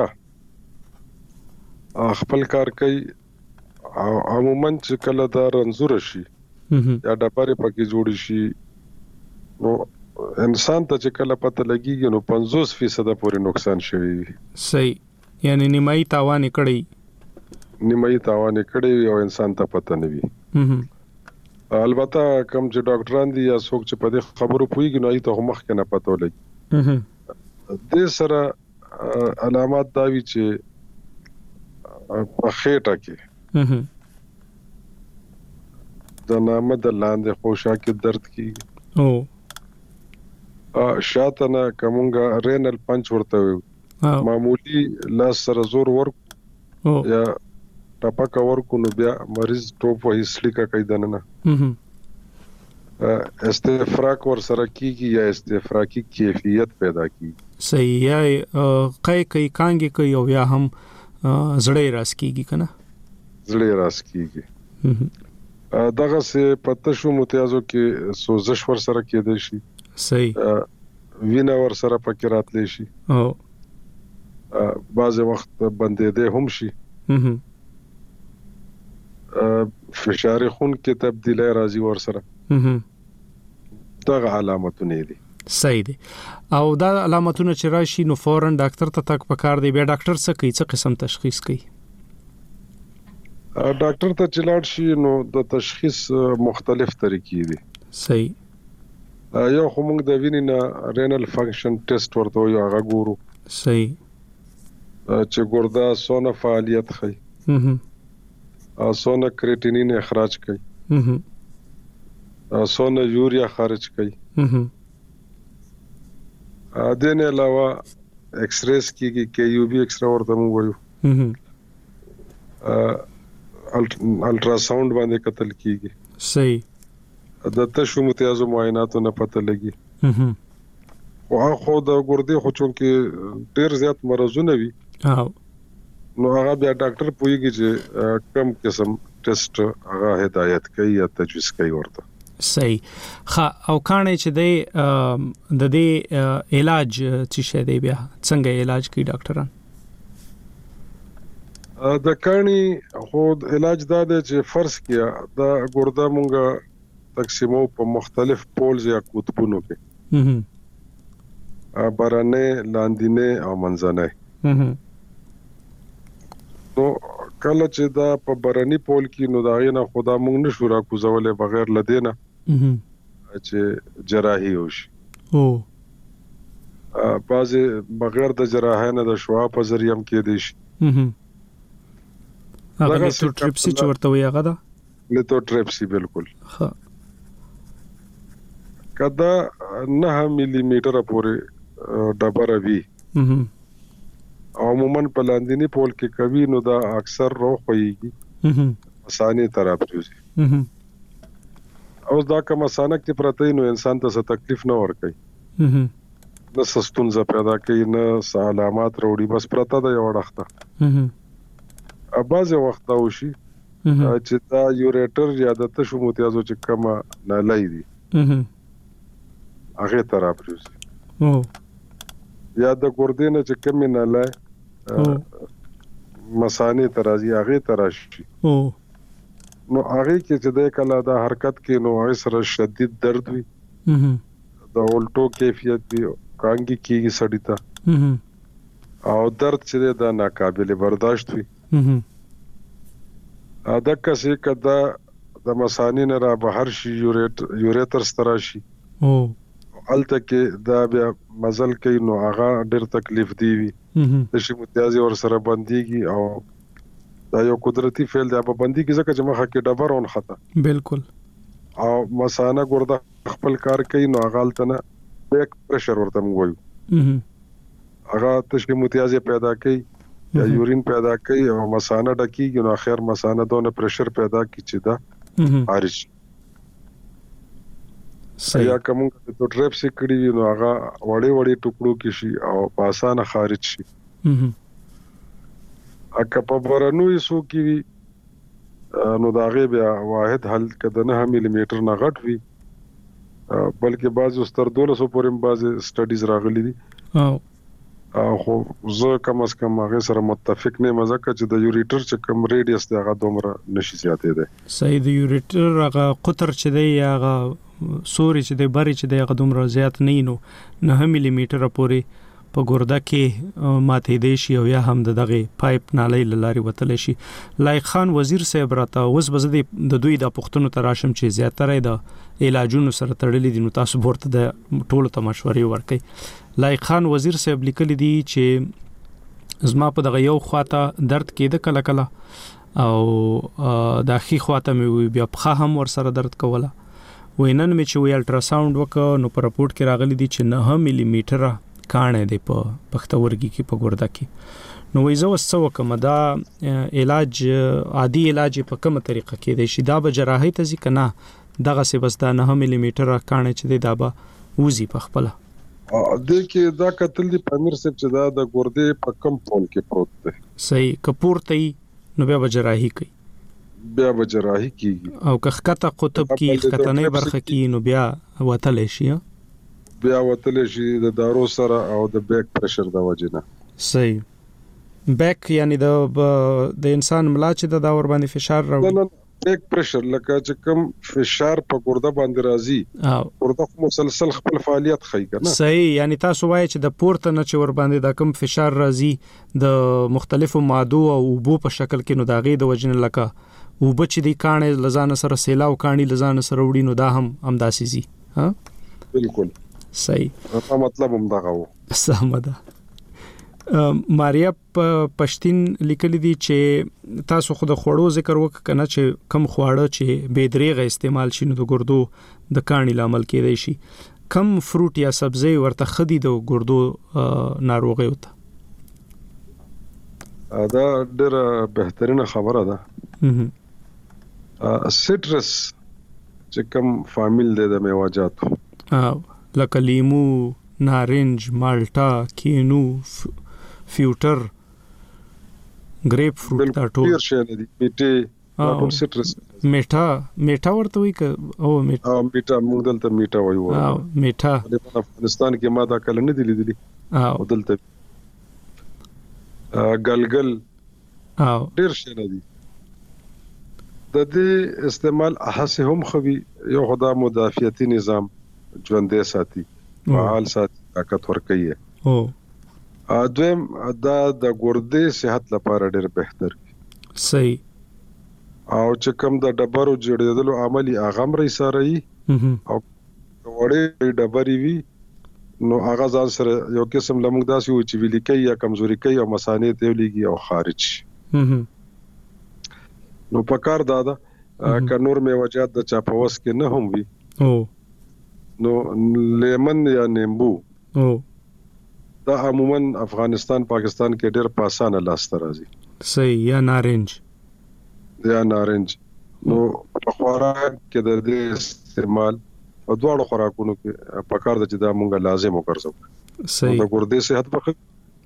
خپل کار کوي او عموما چې کله دا رنځور شي یا ډبرې پکې جوړ شي نو انسان ته چې کله پته لګیږي نو پنځوس فیصد پورې نقصان شوی وي. صحیح، یعنی نیمایي تاوان کړی نیمایي تاوان کړی او انسان ته پته نه وي. البته کوم چې ډاکټران دي یا څوک چې په دې خبرو پوهیږي نو ایته مخکې نه پته ولګي. د سره علامات دا وی چې په خېټه کې د نامه د لاندې خوشا کې درد کیږي او شاته نه کومګه رینل پنچ ورته وي معمولی لاس سره زور ورک یا ټپکا ورکو نو بیا مریض ټوپ وهي سلیکا کوي دنه استفراق ور سره کیږي یا استفراقی کیفیت پیدا کیږي. صحیح، یا قای کوي کانګي کوي او یا هم زړې راس کیږي کنه زړې راس کیږي. دغه سه پته شو متیازو کې سوزش ور سره کېدې شي. صحیح، وینا ور سره پکې راتلې شي او بعض وخت بندېده هم شي. فشار خون کې تبدیلی راځي ور سره. دغه علامتونه دي. صحیح دي. او دا علامتونه چې راشي نو فورن ډاکټر ته تک پکار دی. بیا ډاکټر څه کوي؟ څه قسم تشخیص کوي؟ ډاکټر ته چې لاړ شي نو د تشخیص مختلف طریقې دي. صحیح، یو خو موږ د وینې نه رینل فنکشن ټیسټ ورته یو هغه ګورو. صحیح، چې ګرده سونه فعالیت کوي سونه کریټینین اخراج کوي سونه یوریا خارج کوي. دین علاوه ایکس ریز کیږي کې یو بي ایکس را ورته مو وایو. الټرا ساوند باندې کتل کیږي. صحیح، د تشو متیازو معایناتو نه پته لګي. او خو د ګردې خو چونکه ډیر زیات مرزونه وي نو هغه بیا ډاکټر پوهیږي چې کم قسم ټیسټ هغه هدایت کوي یا تجویز کوي ورته. صحیح. خا او کانه چې د د دې علاج چې شه دی بیا څنګه علاج کوي ډاکټران؟ د کانی خو علاج دا دی چې فرض کیا دا ګرده مونږه تقسیمو په مختلف پولز یا قطبونو کې بارانه لاندینه او منځنه. نو کله چې دا په باراني پول کې نو دا غینه خدا مونږ نشو را کوزولې بغیر لدینه چې جراحي وشي. او بعضې بغیر د جراحۍ نه د شعاع په ذریعہ هم کېدی شي. هغه لیتوټریپسي چې ورته وایي هغه ده؟ لیتوټریپسي بالکل. کدا نه ملي میټر پورې ډبره وی او عموما په لاندینی پول کې کوي نو دا اکثر روح ويږي مسانه طرف جوړي او دا کوم مسانه کې پرته نو انسان ته څه تکلیف نه ور کوي نه سستون ز پیدا کوي نه علامات وروړي بس پرته دا یو وخت اباز وخت دا وشي چې دا یوریټر یا د تشو متیازو چې کما نه لای دي هغه طرف جوړي او یا د ګردې نه چې کم نه لای مسانه ترازی هغه تراشي او نو هغه کې چې د کله دا حرکت کې نو هغه سره شدید درد وي دا الټو کیفیت وي کانګي کیږي سړیتا او درد چې دا ناقابل برداشت وي ا دکه چې کدا د مسانه نه را بهر شي یوریټ یوریټر ستراشي او الته کې دا بیا مزل کوي نو هغه ډېر تکلیف دی وي د شي متیازي ور سره بنديږي او دا یو قدرتي فعل دی په بندي کې ځکه چې مخه کې ډبرون خطا بالکل او مسانه ګرده خپل کار کوي نو هغه الته نه بیک پريشر ورته موږ هغه تشکي متیازي پیدا کوي یا یورین پیدا کوي او مسانه ډکیږي نو اخر مسانه دونه پريشر پیدا کوي چې دا خارج یا کوم ته ټریپ سکړي وي نو هغه وړي وړي ټوکړو کې شي او په اسانه خارج شي اکه په برنوي سو کې وي نو دا غي بیا واحد حل کده نه ملي میټر نه غټ وي بلکې بعض ستر دولس پورې بعض سټډیز راغلي دي او خو زه کم از کم هغه سره متفق نه مزه چې د یوریټر چې کم ریډیس دی هغه دومره نشي زیاتې دی صحیح د یوریټر هغه قطر چې دی هغه سوري چې دی بری چې دی هغه دومره زیات نه نو نه ملي میټر پورې په ګرده کې ماته دی شي او یا هم دغه پایپ نالې لاري وتل شي لایق خان وزیر صاحب راته اوس بز د دوی د پښتون تراشم چې زیاتره د علاجونو سره تړلې دي نو تاسو ورته د ټولو ته مشورې ورکړئ لایق خان وزیر صاحب لیکلي دي چې زما په دغه یو خواته درد کېده کله کله او د اخی خواته مې بیا په هم ور سره درد کوله وینن مې چې وی الټراساوند وکړ نو په رپورت کې راغلي دي چې نه ملي میټر کانه دی په پښتورګي کې په ګرده کې نو وې زو وسو کوم دا علاج عادي علاج په کومه طریقه کې دی شي دا به جراحي ته ځي کنه دغه څه بس دا نه ملي میټر کانه چې دی دا به وزي په خپل د کې دا قتل دی پامیر صاحب چې دا د ګردې په کم پول کې پروت دی صحیح کپورته نو بیا به جراحي کوي بیا به جراحي کیږي او که خطه قطب کې خطنې برخه کې نو بیا وتل شي بیا وتل شي د دارو سره او د بیک پريشر د وجنه صحیح بیک یعنی د د انسان ملا چې د داور باندې فشار راوړي بیک پريشر لکه چې کم فشار په ګرده باندې راځي ګرده مسلسل خپل فعالیت کوي کنه صحیح یعنی تاسو وایي چې د پورته نه چې ور باندې د کم فشار راځي د مختلفو مادو او اوبو په شکل کې نو داغي د وجنه لکه او بچ دي کانه لزان سره سیلاو کانی لزان سره وړي نو دا هم امداسي زی ها بالکل صحیح دا مطلب هم دغه و سمده ماریا پښتين لیکل دي چې تاسو خود خوړو ذکر وک کنه چې کم خواړه چې بے دریغه استعمال شینو د ګردو د کانی لامل کېدای شي کم فروټ یا سبزی ورته خدي د ګردو ناروغي وته دا ډېر بهترینه خبره ده سټرس چې کوم فامیل دی د میوه‌جاتو او لکه لیمو نارنج مالټا کینو فیوټر گریپ فروټ دا ټول ډیر شي دي میټه ټول سټرس میټا میټا ورته وی ک او میټا او میټا موږ دلته میټا وایو او میټا د افغانستان کې ما دا کله نه دي لیدلي او دلته ګلګل او ډیر شي دي د دې استعمال احسه هم خوي یو خدا مدافعتي نظام ژوندې ساتي فعال ساتي طاقت ورکوي او دویم دا د ګردې صحت لپاره ډېر بهتر صحیح او چې کوم د ډبرو جوړېدلو عملي اغم رې سره او وړې ډبرې وي نو هغه ځان سره یو قسم لمغ داسي و چې ویل کوي یا کمزوري کوي او مسانې ته لګي او خارج نو پکار دادا ک نور میوجات د چاپوس کې نه هم وي او نو لیمن یا نیمبو او دا عموما افغانستان پاکستان کې ډېر په اسانه لاس ته راځي صحیح یا نارنج یا نارنج نو په خوراک کې د دې استعمال په دواړو خوراکونو کې په کار د چې دا مونږه لازم وکړو صحیح د ګردې صحت په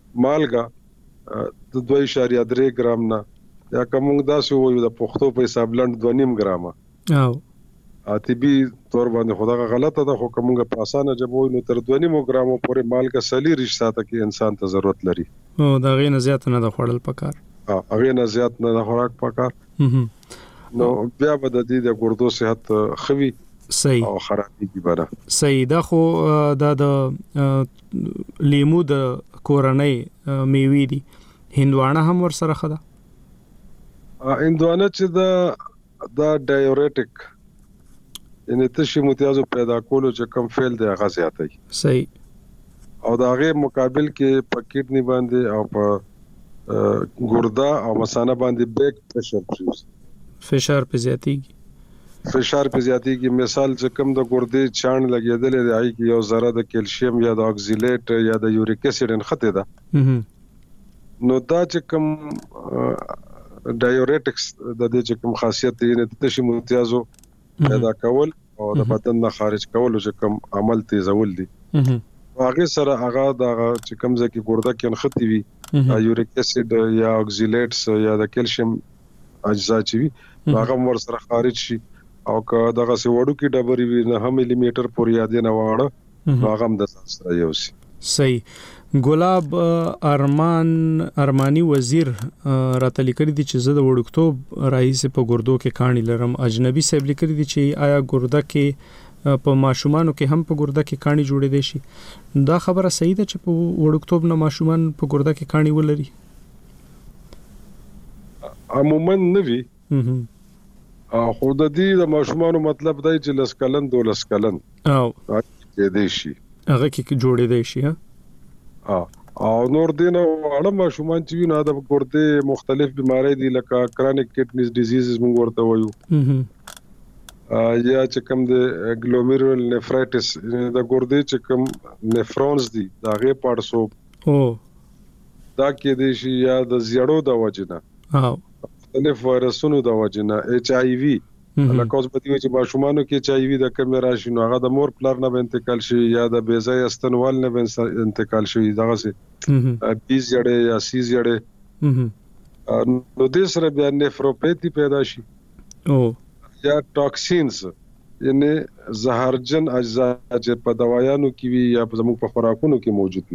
مالګه د دوه اشاریه درې ګرام نه یا کوم دا سو وي د پښتو په حساب لند دوه نیم ګرام او طبي تور باندې خدای غلطه ده خو کومه په اسانه جبوي نو تر دوه نیم ګرام پورې مالګه سلی رښتا ته کې انسان ته ضرورت لري او دا غي نه زیات نه د خوړل پکار ها هغه نه زیات نه د خوراک پکار نو بیا به د دې د ګردو صحت خوي صحیح او خرابېږي بره صحیح دا خو دا د لیمو د کورنۍ میوې دي هندوانه هم ور سره خده هندوانه چې دا دا ډایورټیک ان تشي متیازو پیدا کولو چې کم فعل دی هغه زیاتای صحیح او دا غیر مقابل کې په کډنی باندې او په ګردا او مثانه باندې بیک پرشر پروس فشار په زیاتیږي فشار په زیاتیږي مثال چې کم د ګردې چاڼ لګیدل دی آی کې یو ذره د کیلشیم یا د اکسیلیټ یا د یوریک اسید انخته ده نو دا چې کم ډایورټکس د دې چې کوم خاصیت دی نه تشي متیازو پیدا کول او د بدن نه خارج کول چې کوم عمل تیزول دي هغه سره هغه د چې کوم ځکه ګرده کې انختی وي یوریک اسید یا اکسیلیټس یا د کیلشیم اجزا چې وي هغه ور سره خارج شي او که دغه سی وړو کې ډبرې وي نه هم ملي میټر پورې یاد نه واړه هغه هم د سره یو سي صحیح ګلاب ارمان ارمانی وزیر راته لیکلي دي چې زه د وړکتوب رئیس په ګردو کې کانی لرم اجنبي صاحب لیکلي دي چې آیا ګرده کې په ماشومانو کې هم په ګرده کې کانی جوړې دي شي دا خبره صحیح ده چې په وړکتوب نه ماشومان په ګرده کې کانی ولري عموما نوي خو د دې د ماشومانو مطلب دی چې لس کلن دولس کلن او کې دي شي هغه کې جوړې دي شي او نور دینه اړه ماشومان چې نه د ګردې مختلف بیماری دي لکه کرونیک کډنی ډیزیزز موږ ورته وایو یا چې کوم د ګلومیرول نیفرایټس د ګردې چې کوم نیفرونز دي دا غي پارسو او دا کې دي شي یا د زیړو د وجنه او مختلف وایرسونو د وجنه ایچ آی وی لکه اوس په دې چې ماشومانو کې ایچ آی وی د کیمرا شي نو هغه د مور پلار نه به انتقال شي یا د بیزای استنوال نه به انتقال شي دغه سي بیز جړې یا سیز جړې نو د سره بیا نیفروپیتي پیدا شي او یا ټاکسینز یعنی زهرجن اجزا چې په دوايانو کې وي یا زموږ په خوراکونو کې موجود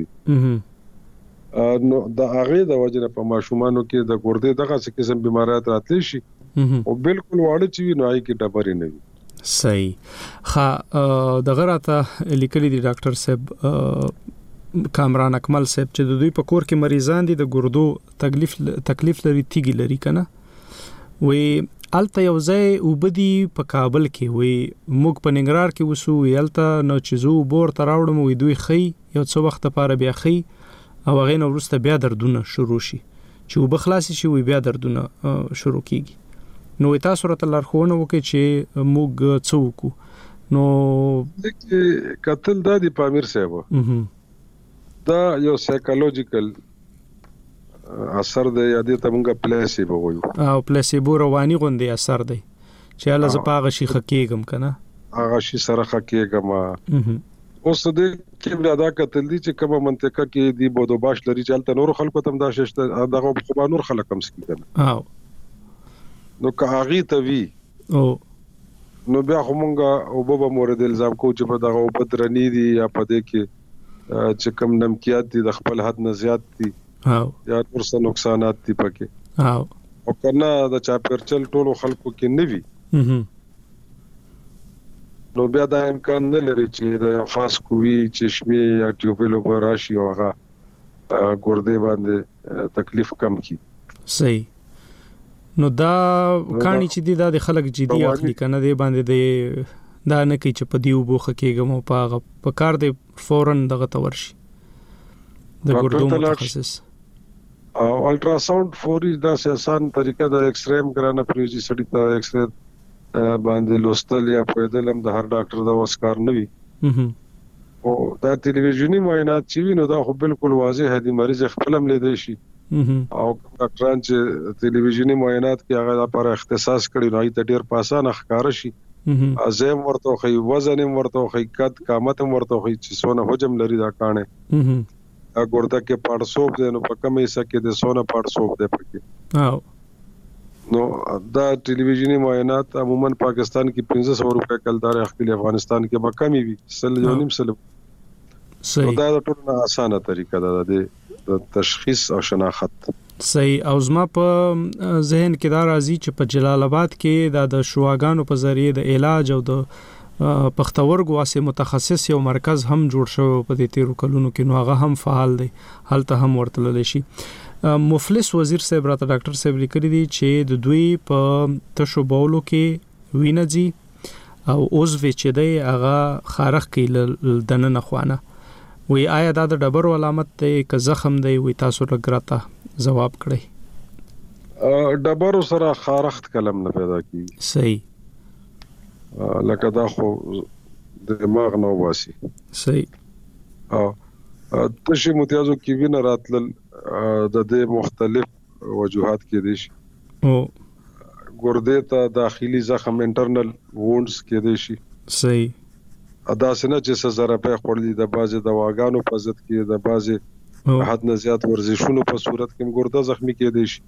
وي نو د هغه د وجنه په ماشومانو کې د ګردې دغه څه قسم بیماریات راتلی شي او بالکل واړه چې نو آی کې ډبرې نه وي صحیح خا دغه راته لیکلي دي ډاکټر صاحب کامران اکمل صاحب چې د دوی په کور کې مریضان دي د ګردو تکلیف تکلیف لري تیګي لري کنه وې الته یو ځای وبدي په کابل کې وې موږ په ننګرهار کې وسو یلته نو چې زو بور تراوړم وې دوی خي یو څو وخت لپاره بیا خي او هغه نو ورسته بیا دردونه شروع شي چې وبخلاص شي وې بیا دردونه شروع کیږي نو تاسو راته لارښوونه وکړي چې موږ څه وکړو نو د قتل د دی پامیر صاحب دا یو سایکولوژیکل اثر دی یا د تمګه پلیسیبو وایو او پلیسیبو رواني غوندي اثر دی چې الله ز پاغه شي خکېګم کنه هغه شي سره خکېګم اوس دې کې بیا دا قتل دي چې کومه منطقه کې دی بودوباش لري چلته نور خلکو تم دا ششته دغه خو نور خلک هم سکی کنه او نو که هغه ته وی او نو بیا همغه او به مورد الزام کو چې په دغه بدرنی دي یا په دې کې چې کم نمکیات دي د خپل حد نه زیات دي او یا ورسره نقصانات دي پکې او او کنه د چاپرچل ټولو خلکو کې نوي نو بیا دا امکان نه لري چې د فاس کوي چشمه یا ټیوبل په راشي او هغه ګردې باندې تکلیف کم کی صحیح نو دا کانی چې دی دا د خلک جدي اخلي کنه دی باندې دی دا نه کی چې په دیو بوخه کېګم او په په کار دی فورن دغه تورشي د ګردو متخصص او الټراساوند فوري دا آسان طریقه د ایکس رے کرانه پریږي سړی ته ایکس رے باندې لوستل یا په دلم د هر ډاکټر د وسکار نه وي او دا ټلویزیونی معاینات چې وینو دا خو بالکل واضح دی مریض خپل هم لیدای شي او ډاکټران چې ټلویزیونی معاینات کې هغه لپاره اختصاص کړي نو ته ډیر په اسانه ښکار شي ازم ورته خو وزن ورته خو قد قامت ورته خو چې سونه حجم لري دا کانه ا ګوردا کې پاړسوب دی نو په کومه حصہ کې د سونه پاړسوب دی پکې او نو دا ټلویزیونی معاینات عموما پاکستان کې پنځه سوه روپے کلدار خپل افغانستان کې به کمی وي سل یو نیم سل صحیح دا ټول نه اسانه طریقه ده د تشخیص او شناخت صحیح او زما په ذهن کې دا راځي چې په جلال آباد کې د شواګانو په ذریعه د علاج او د پښتورګو واسه متخصص یو مرکز هم جوړ شو په دې تیرو کلونو کې نو هغه هم فعال دی هلته هم ورتلل شي مفلس وزیر صاحب راته ډاکټر صاحب لیکلي دي چې د دوی په تشو بولو کې وینځي او اوس چې دی هغه خارخ کې دنه خوانه وی آیا دا د ډبرو علامت دی که زخم دی وی تاسو لګراته جواب کړئ ډبرو سره خارخت کلم نه پیدا کی صحیح لکه دا خو دماغ نو واسي صحیح او تشي متیازو کې وینه راتل د دې مختلف وجوهات کې دي او ګردې ته داخلي زخم انټرنل وونډز کې دي شي صحیح ادا سينه چې سره په خورلي د بازي دواګانو په ضد کې د بازي حد نه زیات ورزشونو په صورت کې ګرده زخمی کېدې شي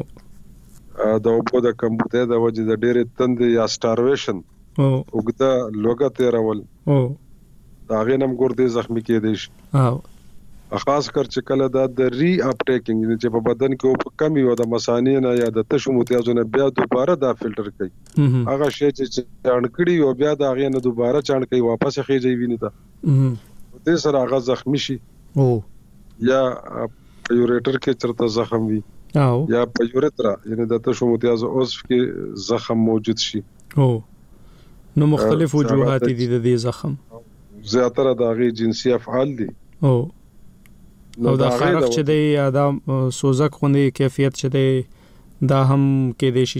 او د اوبو د کمبوته د وجې د ډېرې تند یا سټارویشن او وګدا لوګه تیرول او دا غینم ګرده زخمی کېدې شي او خاص کر چې کله د ری اپټیکینګ چې په بدن کې او کمی و د مثانې نه یا د تشو متیازو نه بیا دوباره دا فلټر کوي هغه شی چې چانکړي او بیا دا غینه دوباره چانکړي واپس خېږي ویني تا دې سره هغه زخمی شي او یا پیوریټر کې چرته زخم وي او یا پیوریترا یعنی د تشو متیازو عضو کې زخم موجود شي او نو مختلف وجوهات دي د دې زخم زیاتره د غي جنسي افعال دي او نو دا خارق چې دی یا دا سوزک خوندې کیفیت چې دی دا هم کې دی شي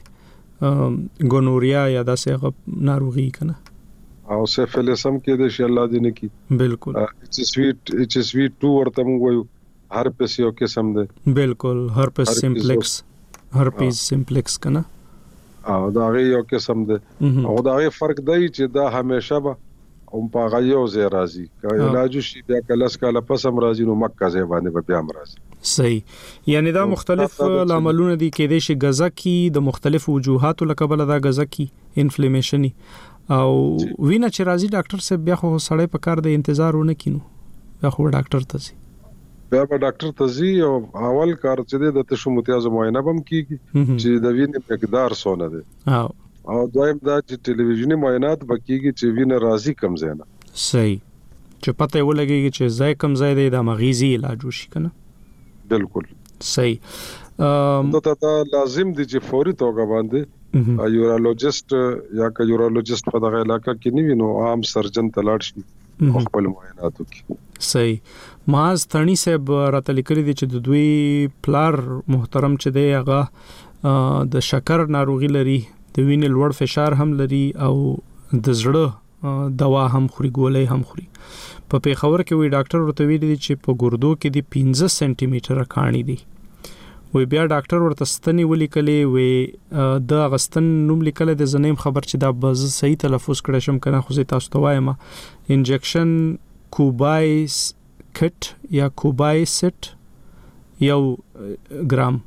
چې ګونوریا یا دا څه ناروغي کنه او سفلیس هم کې دی شي الله دې نه کی بالکل اچ سویټ اچ سویټ ټو ورته موږ وایو هرپس یو قسم دی بالکل هرپس سمپلیکس هرپس سمپلیکس کنه او دا غي یو قسم دی او دا غي فرق دی چې دا همیشه به او په غيو زی راضي که علاج شي بیا کلس کاله پس هم راضي نو مکه زی باندې بیا هم راضي صحیح یعنی دا مختلف لاملونه دي کې د شي غزا کی د مختلف وجوهاتو لکبل دا غزا کی انفلیمیشن او وینا چې راضي ډاکټر صاحب بیا خو سړی په کار د انتظار ونه کینو بیا خو ډاکټر ته زی بیا به ډاکټر ته زی او اول کار چې د تشو متیازو معاینه بم کیږي چې د وینې مقدار څونه دی او او دویم دا چې ټلویزیونی معاینات بکیږي چې وینه راضي کم زینا صحیح چې پته ولګي چې ځای کم ځای دی د مغیزي علاج وشي کنه بالکل صحیح ام نو ته لازم دي چې فوري توګه باندې یورولوژیست یا که یورولوژیست په دغه علاقې کې نیوي نو عام سرجن ته لاړ شي خپل معاینات وکړي صحیح ماز تڼي صاحب راته لیکلي دي چې د دوی پلار محترم چې دی هغه د شکر ناروغي لري د وینې لوړ فشار هم لري او د زړه دوا هم خوري ګولۍ هم خوري په پیښور کې وی ډاکټر ورته ویلي دي چې په ګردو کې دی پنځه سانتي میټر کاڼي دي وی بیا ډاکټر ورته ستنی ولیکلې وی د غستن نوم لیکل د زنیم خبر چې دا بز صحیح تلفظ کړی شم کنه خو زه تاسو ته وایم انجکشن کوبایس کټ یا کوبایسټ یو ګرام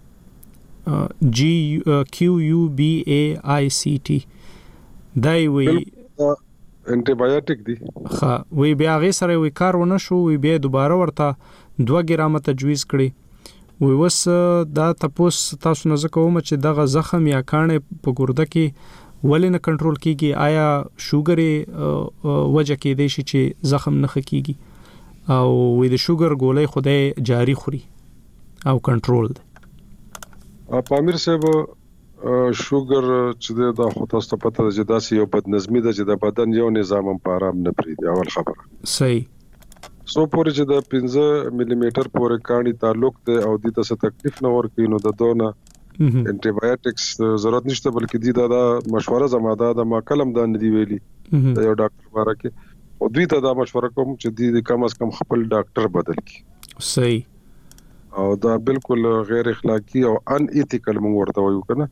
جی کیو یو بی ای آی سی ټی دای وی انټي بایوټیک دی ها وی بیا غي سره وی کار ونه شو وی بیا دوباره ورته دوه ګرام تجویز کړی وی وس دا تاسو تاسو نه زکوم چې دغه زخم یا کانه په ګرده کې ولې نه کنټرول کیږي آیا شوګر وجه کې دی چې زخم نه خکېږي او وی د شوګر ګولۍ خدای جاری خوري او کنټرول دی پامیر صاحب شوګر چې دا خو تاسو ته پته ده چې دا یو بد نظمی ده چې د بدن یو نظام په آرام نه پریږدي اول خبره صحیح سو پورې چې د پنځه ملي میټر پورې کاڼي تعلق ده او د تاسو تکلیف نه ورکوي نو د دونه انټي بایوټکس ضرورت نشته بلکې د دا مشوره زماده د ما کلم د ندی ویلي د یو ډاکټر باره کې او دوی ته دا مشوره کوم چې دوی کم از کم خپل ډاکټر بدل کړي. صحیح. او دا بالکل غیر اخلاقی او ان ایتیکل موږ ورته وایو کنه.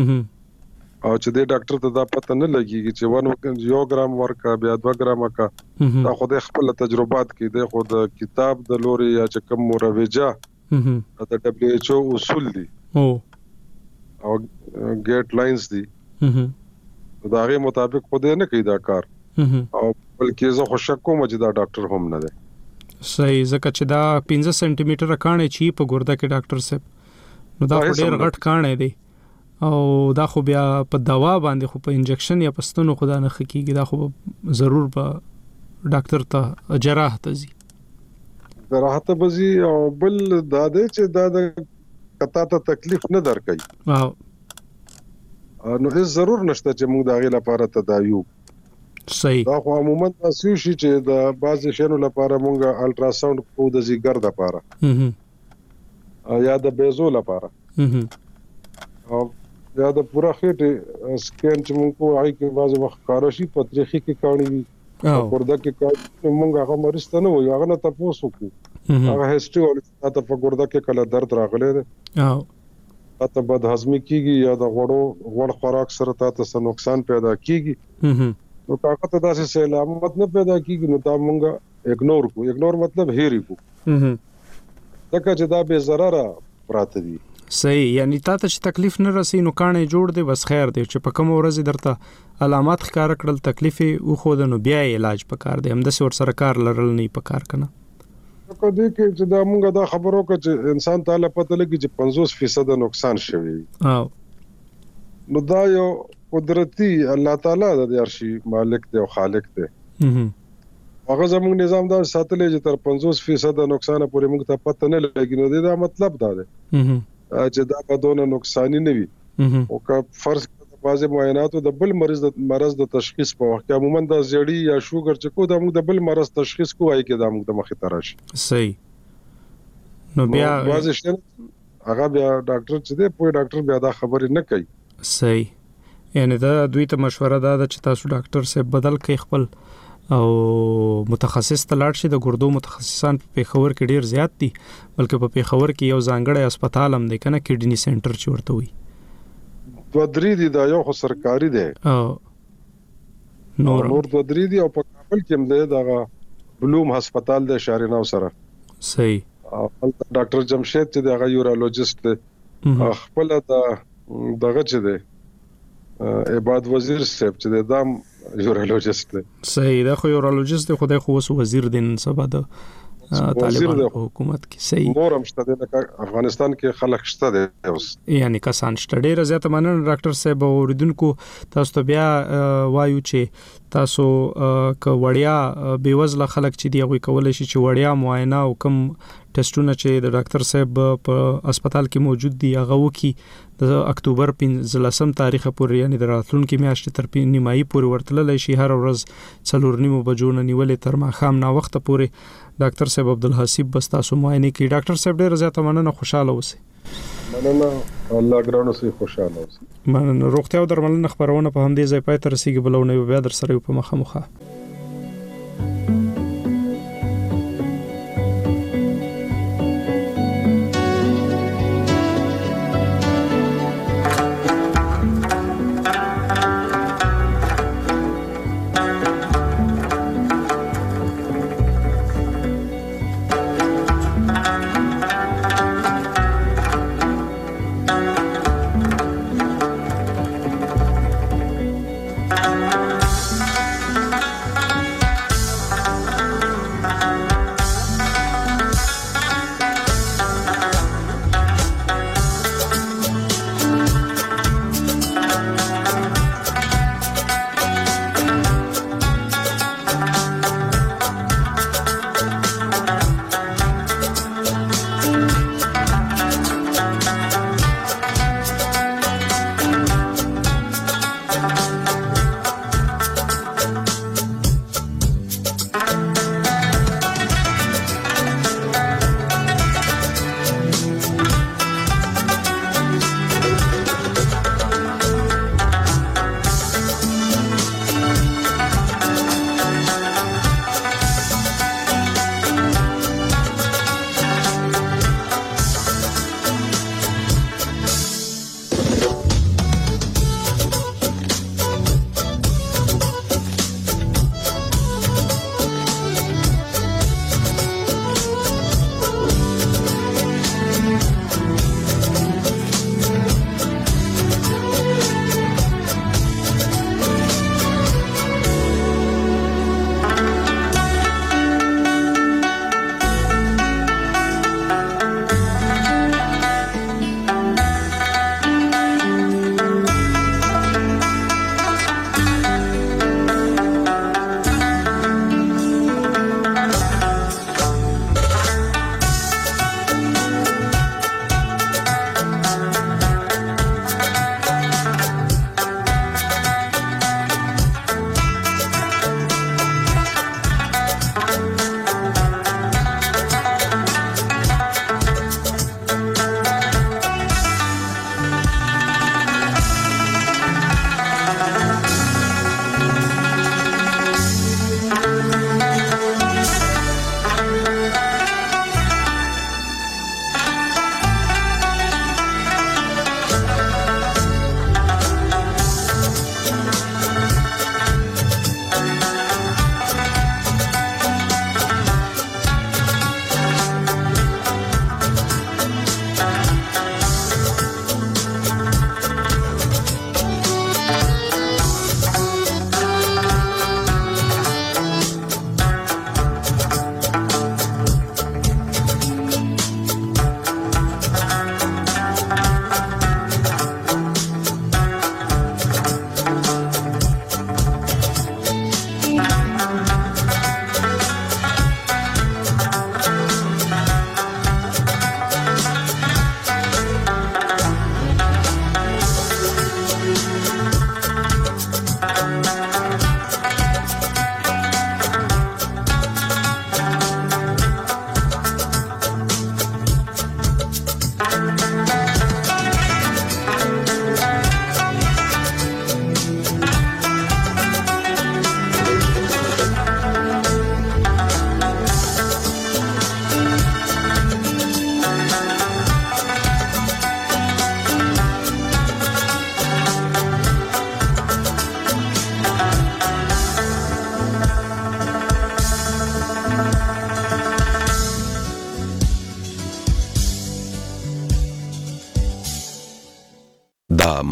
او چې د ډاکټر ته دا پته نه لګيږي چې ونه یو ګرام ورکا بیا دوه ګرام کا دا خو د خپل تجربات کې د خو د کتاب د لوري یا چې کوم مروجه د دبليو ایچ او اصول دي او او ګایډ لاینز دي دا غي مطابق خو دې نه کوي دا کار او بلکې زه خو شک کوم چې دا ډاکټر هم نه دی. صحیح. ځکه چې دا پنځه سانتي متره کانې چی په ګرده کې ډاکټر صاحب نو دا ډېر غټ کانې دی او دا خو بیا په دوا باندې خو په انجکشن یا پستونو خدا نه خکېږي. دا خو ضرور په ډاکټر ته جراح ته زی جراح ته بزي او بل دا دې چې دا د کتا ته تکلیف نه درکې او نو هیڅ ضرور نشته چې موږ دا غي لپاره تداوی. صحیح. دا خو عموما تاسو شي چې د بعض شینو لپاره موږ الټرا ساوند کو د زیګر د لپاره یا د بیزو لپاره او یا د پورا خېټه سکین چې موږ کو آی کې بعض وخت کاروشي پتريخي کې کاڼي وي او ګرده کې کاڼي موږ هغه مریض ته نه وایو هغه نه تاسو کو هغه هیستوري او تاسو په ګرده کې کله درد راغلی دی او تاسو بد هضمي کیږي یا د غوړو غوړ خوراک سره تاسو نقصان پیدا کیږي نو کاغه ته داسې علامات نه پیدا کیږي نو دا موږ اګنور کو اګنور مطلب هېری کو ځکه چې دا به ضرر پراته دي. صحیح. یعنی تا ته چې تکلیف نه رسي نو کانې جوړ دی بس خیر دی چې په کوم ورځ درته علامات ښکار کړل تکلیف او خو د نو بیا علاج پکار دی هم د څور سره کار لرل نه پکار کنه. کو دې کې چې دا مونږه دا خبرو کې چې انسان تعالی پته لګي چې پنځوس فیصد نقصان شوی او نو دا یو قدرتي الله تعالی د ارشي مالک دی او خالق دی. هغه زموږ نظام دا ساتلې چې تر پنځوس فیصد نقصان پورې موږ ته پته نه لګي نو دا مطلب دا دی چې دا په دونه نقصان نه وي او که فرض کړه بعضی معایناتو د بل مریض د مرز د تشخیص په وخت کې عموما د زړی یا شوګر چې کو د موږ د بل مرز تشخیص کوی کې د موږ د مخې تراشي. صحیح. نو بیا بعضی شته هغه بیا ډاکټر چې دی په ډاکټر بیا دا خبرې نه کوي. صحیح. یعنی دا دوی ته مشوره ده چې تاسو ډاکټر سره بدل کړئ خپل او متخصص ته لاړ شي. د ګردو متخصصان په پیښور کې ډیر زیات دي بلکې په پیښور کې یو ځانګړی هسپتال هم دی کنه کډنی سنټر چې ورته وي. دوه درې دي دا یو خو سرکاري دی او نور نور دوه درې دي او په کابل کې هم دی دا بلوم هسپتال د شاریناو سره. صحیح. او ډاکټر جمشید چې دا یورولوژیست دی خپل دا دغه چې دی عباد وزیر صاحب چې دام یورولوژیست دی. صحیح. دا خو یورولوژیست دی خدای خو وس وزیر دین سبا د طالبان حکومت کې. صحیح. نور هم شته د افغانستان کې خلک شته دي اوس یعنی کسان شته ډیر زیات مننه ډاکټر صاحب اوریدونکو تاسو ته بیا وایو چې تاسو ک وړیا بیوزله خلک چې دی غوي کولای شي چې وړیا معاینه او کم ټیسټونه چې د ډاکټر صاحب په هسپتال کې موجود دي هغه وکي د اکتوبر پنځلسم تاریخ پورې یعنی د راتلونکي میاشتې تر نیمایي پورې ورتللی شي هر ورځ څلور نیمو بجو نه نیولې تر ماښام نا وخت پورې ډاکټر صاحب عبدالحسیب بس تاسو معاینه کوي. ډاکټر صاحب ډیر زیاته مننه خوشاله اوسئ. مننه الله ګرانو سي خوشاله اوسئ. مننه. روغتیا او درملنه خبرونه په همدې ځای پای ته رسیدي بلونه بیا در سره په مخه مخه.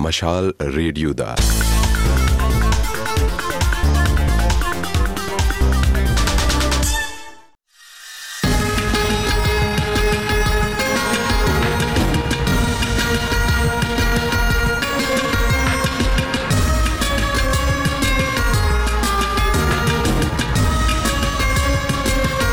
مشال ریډیو دا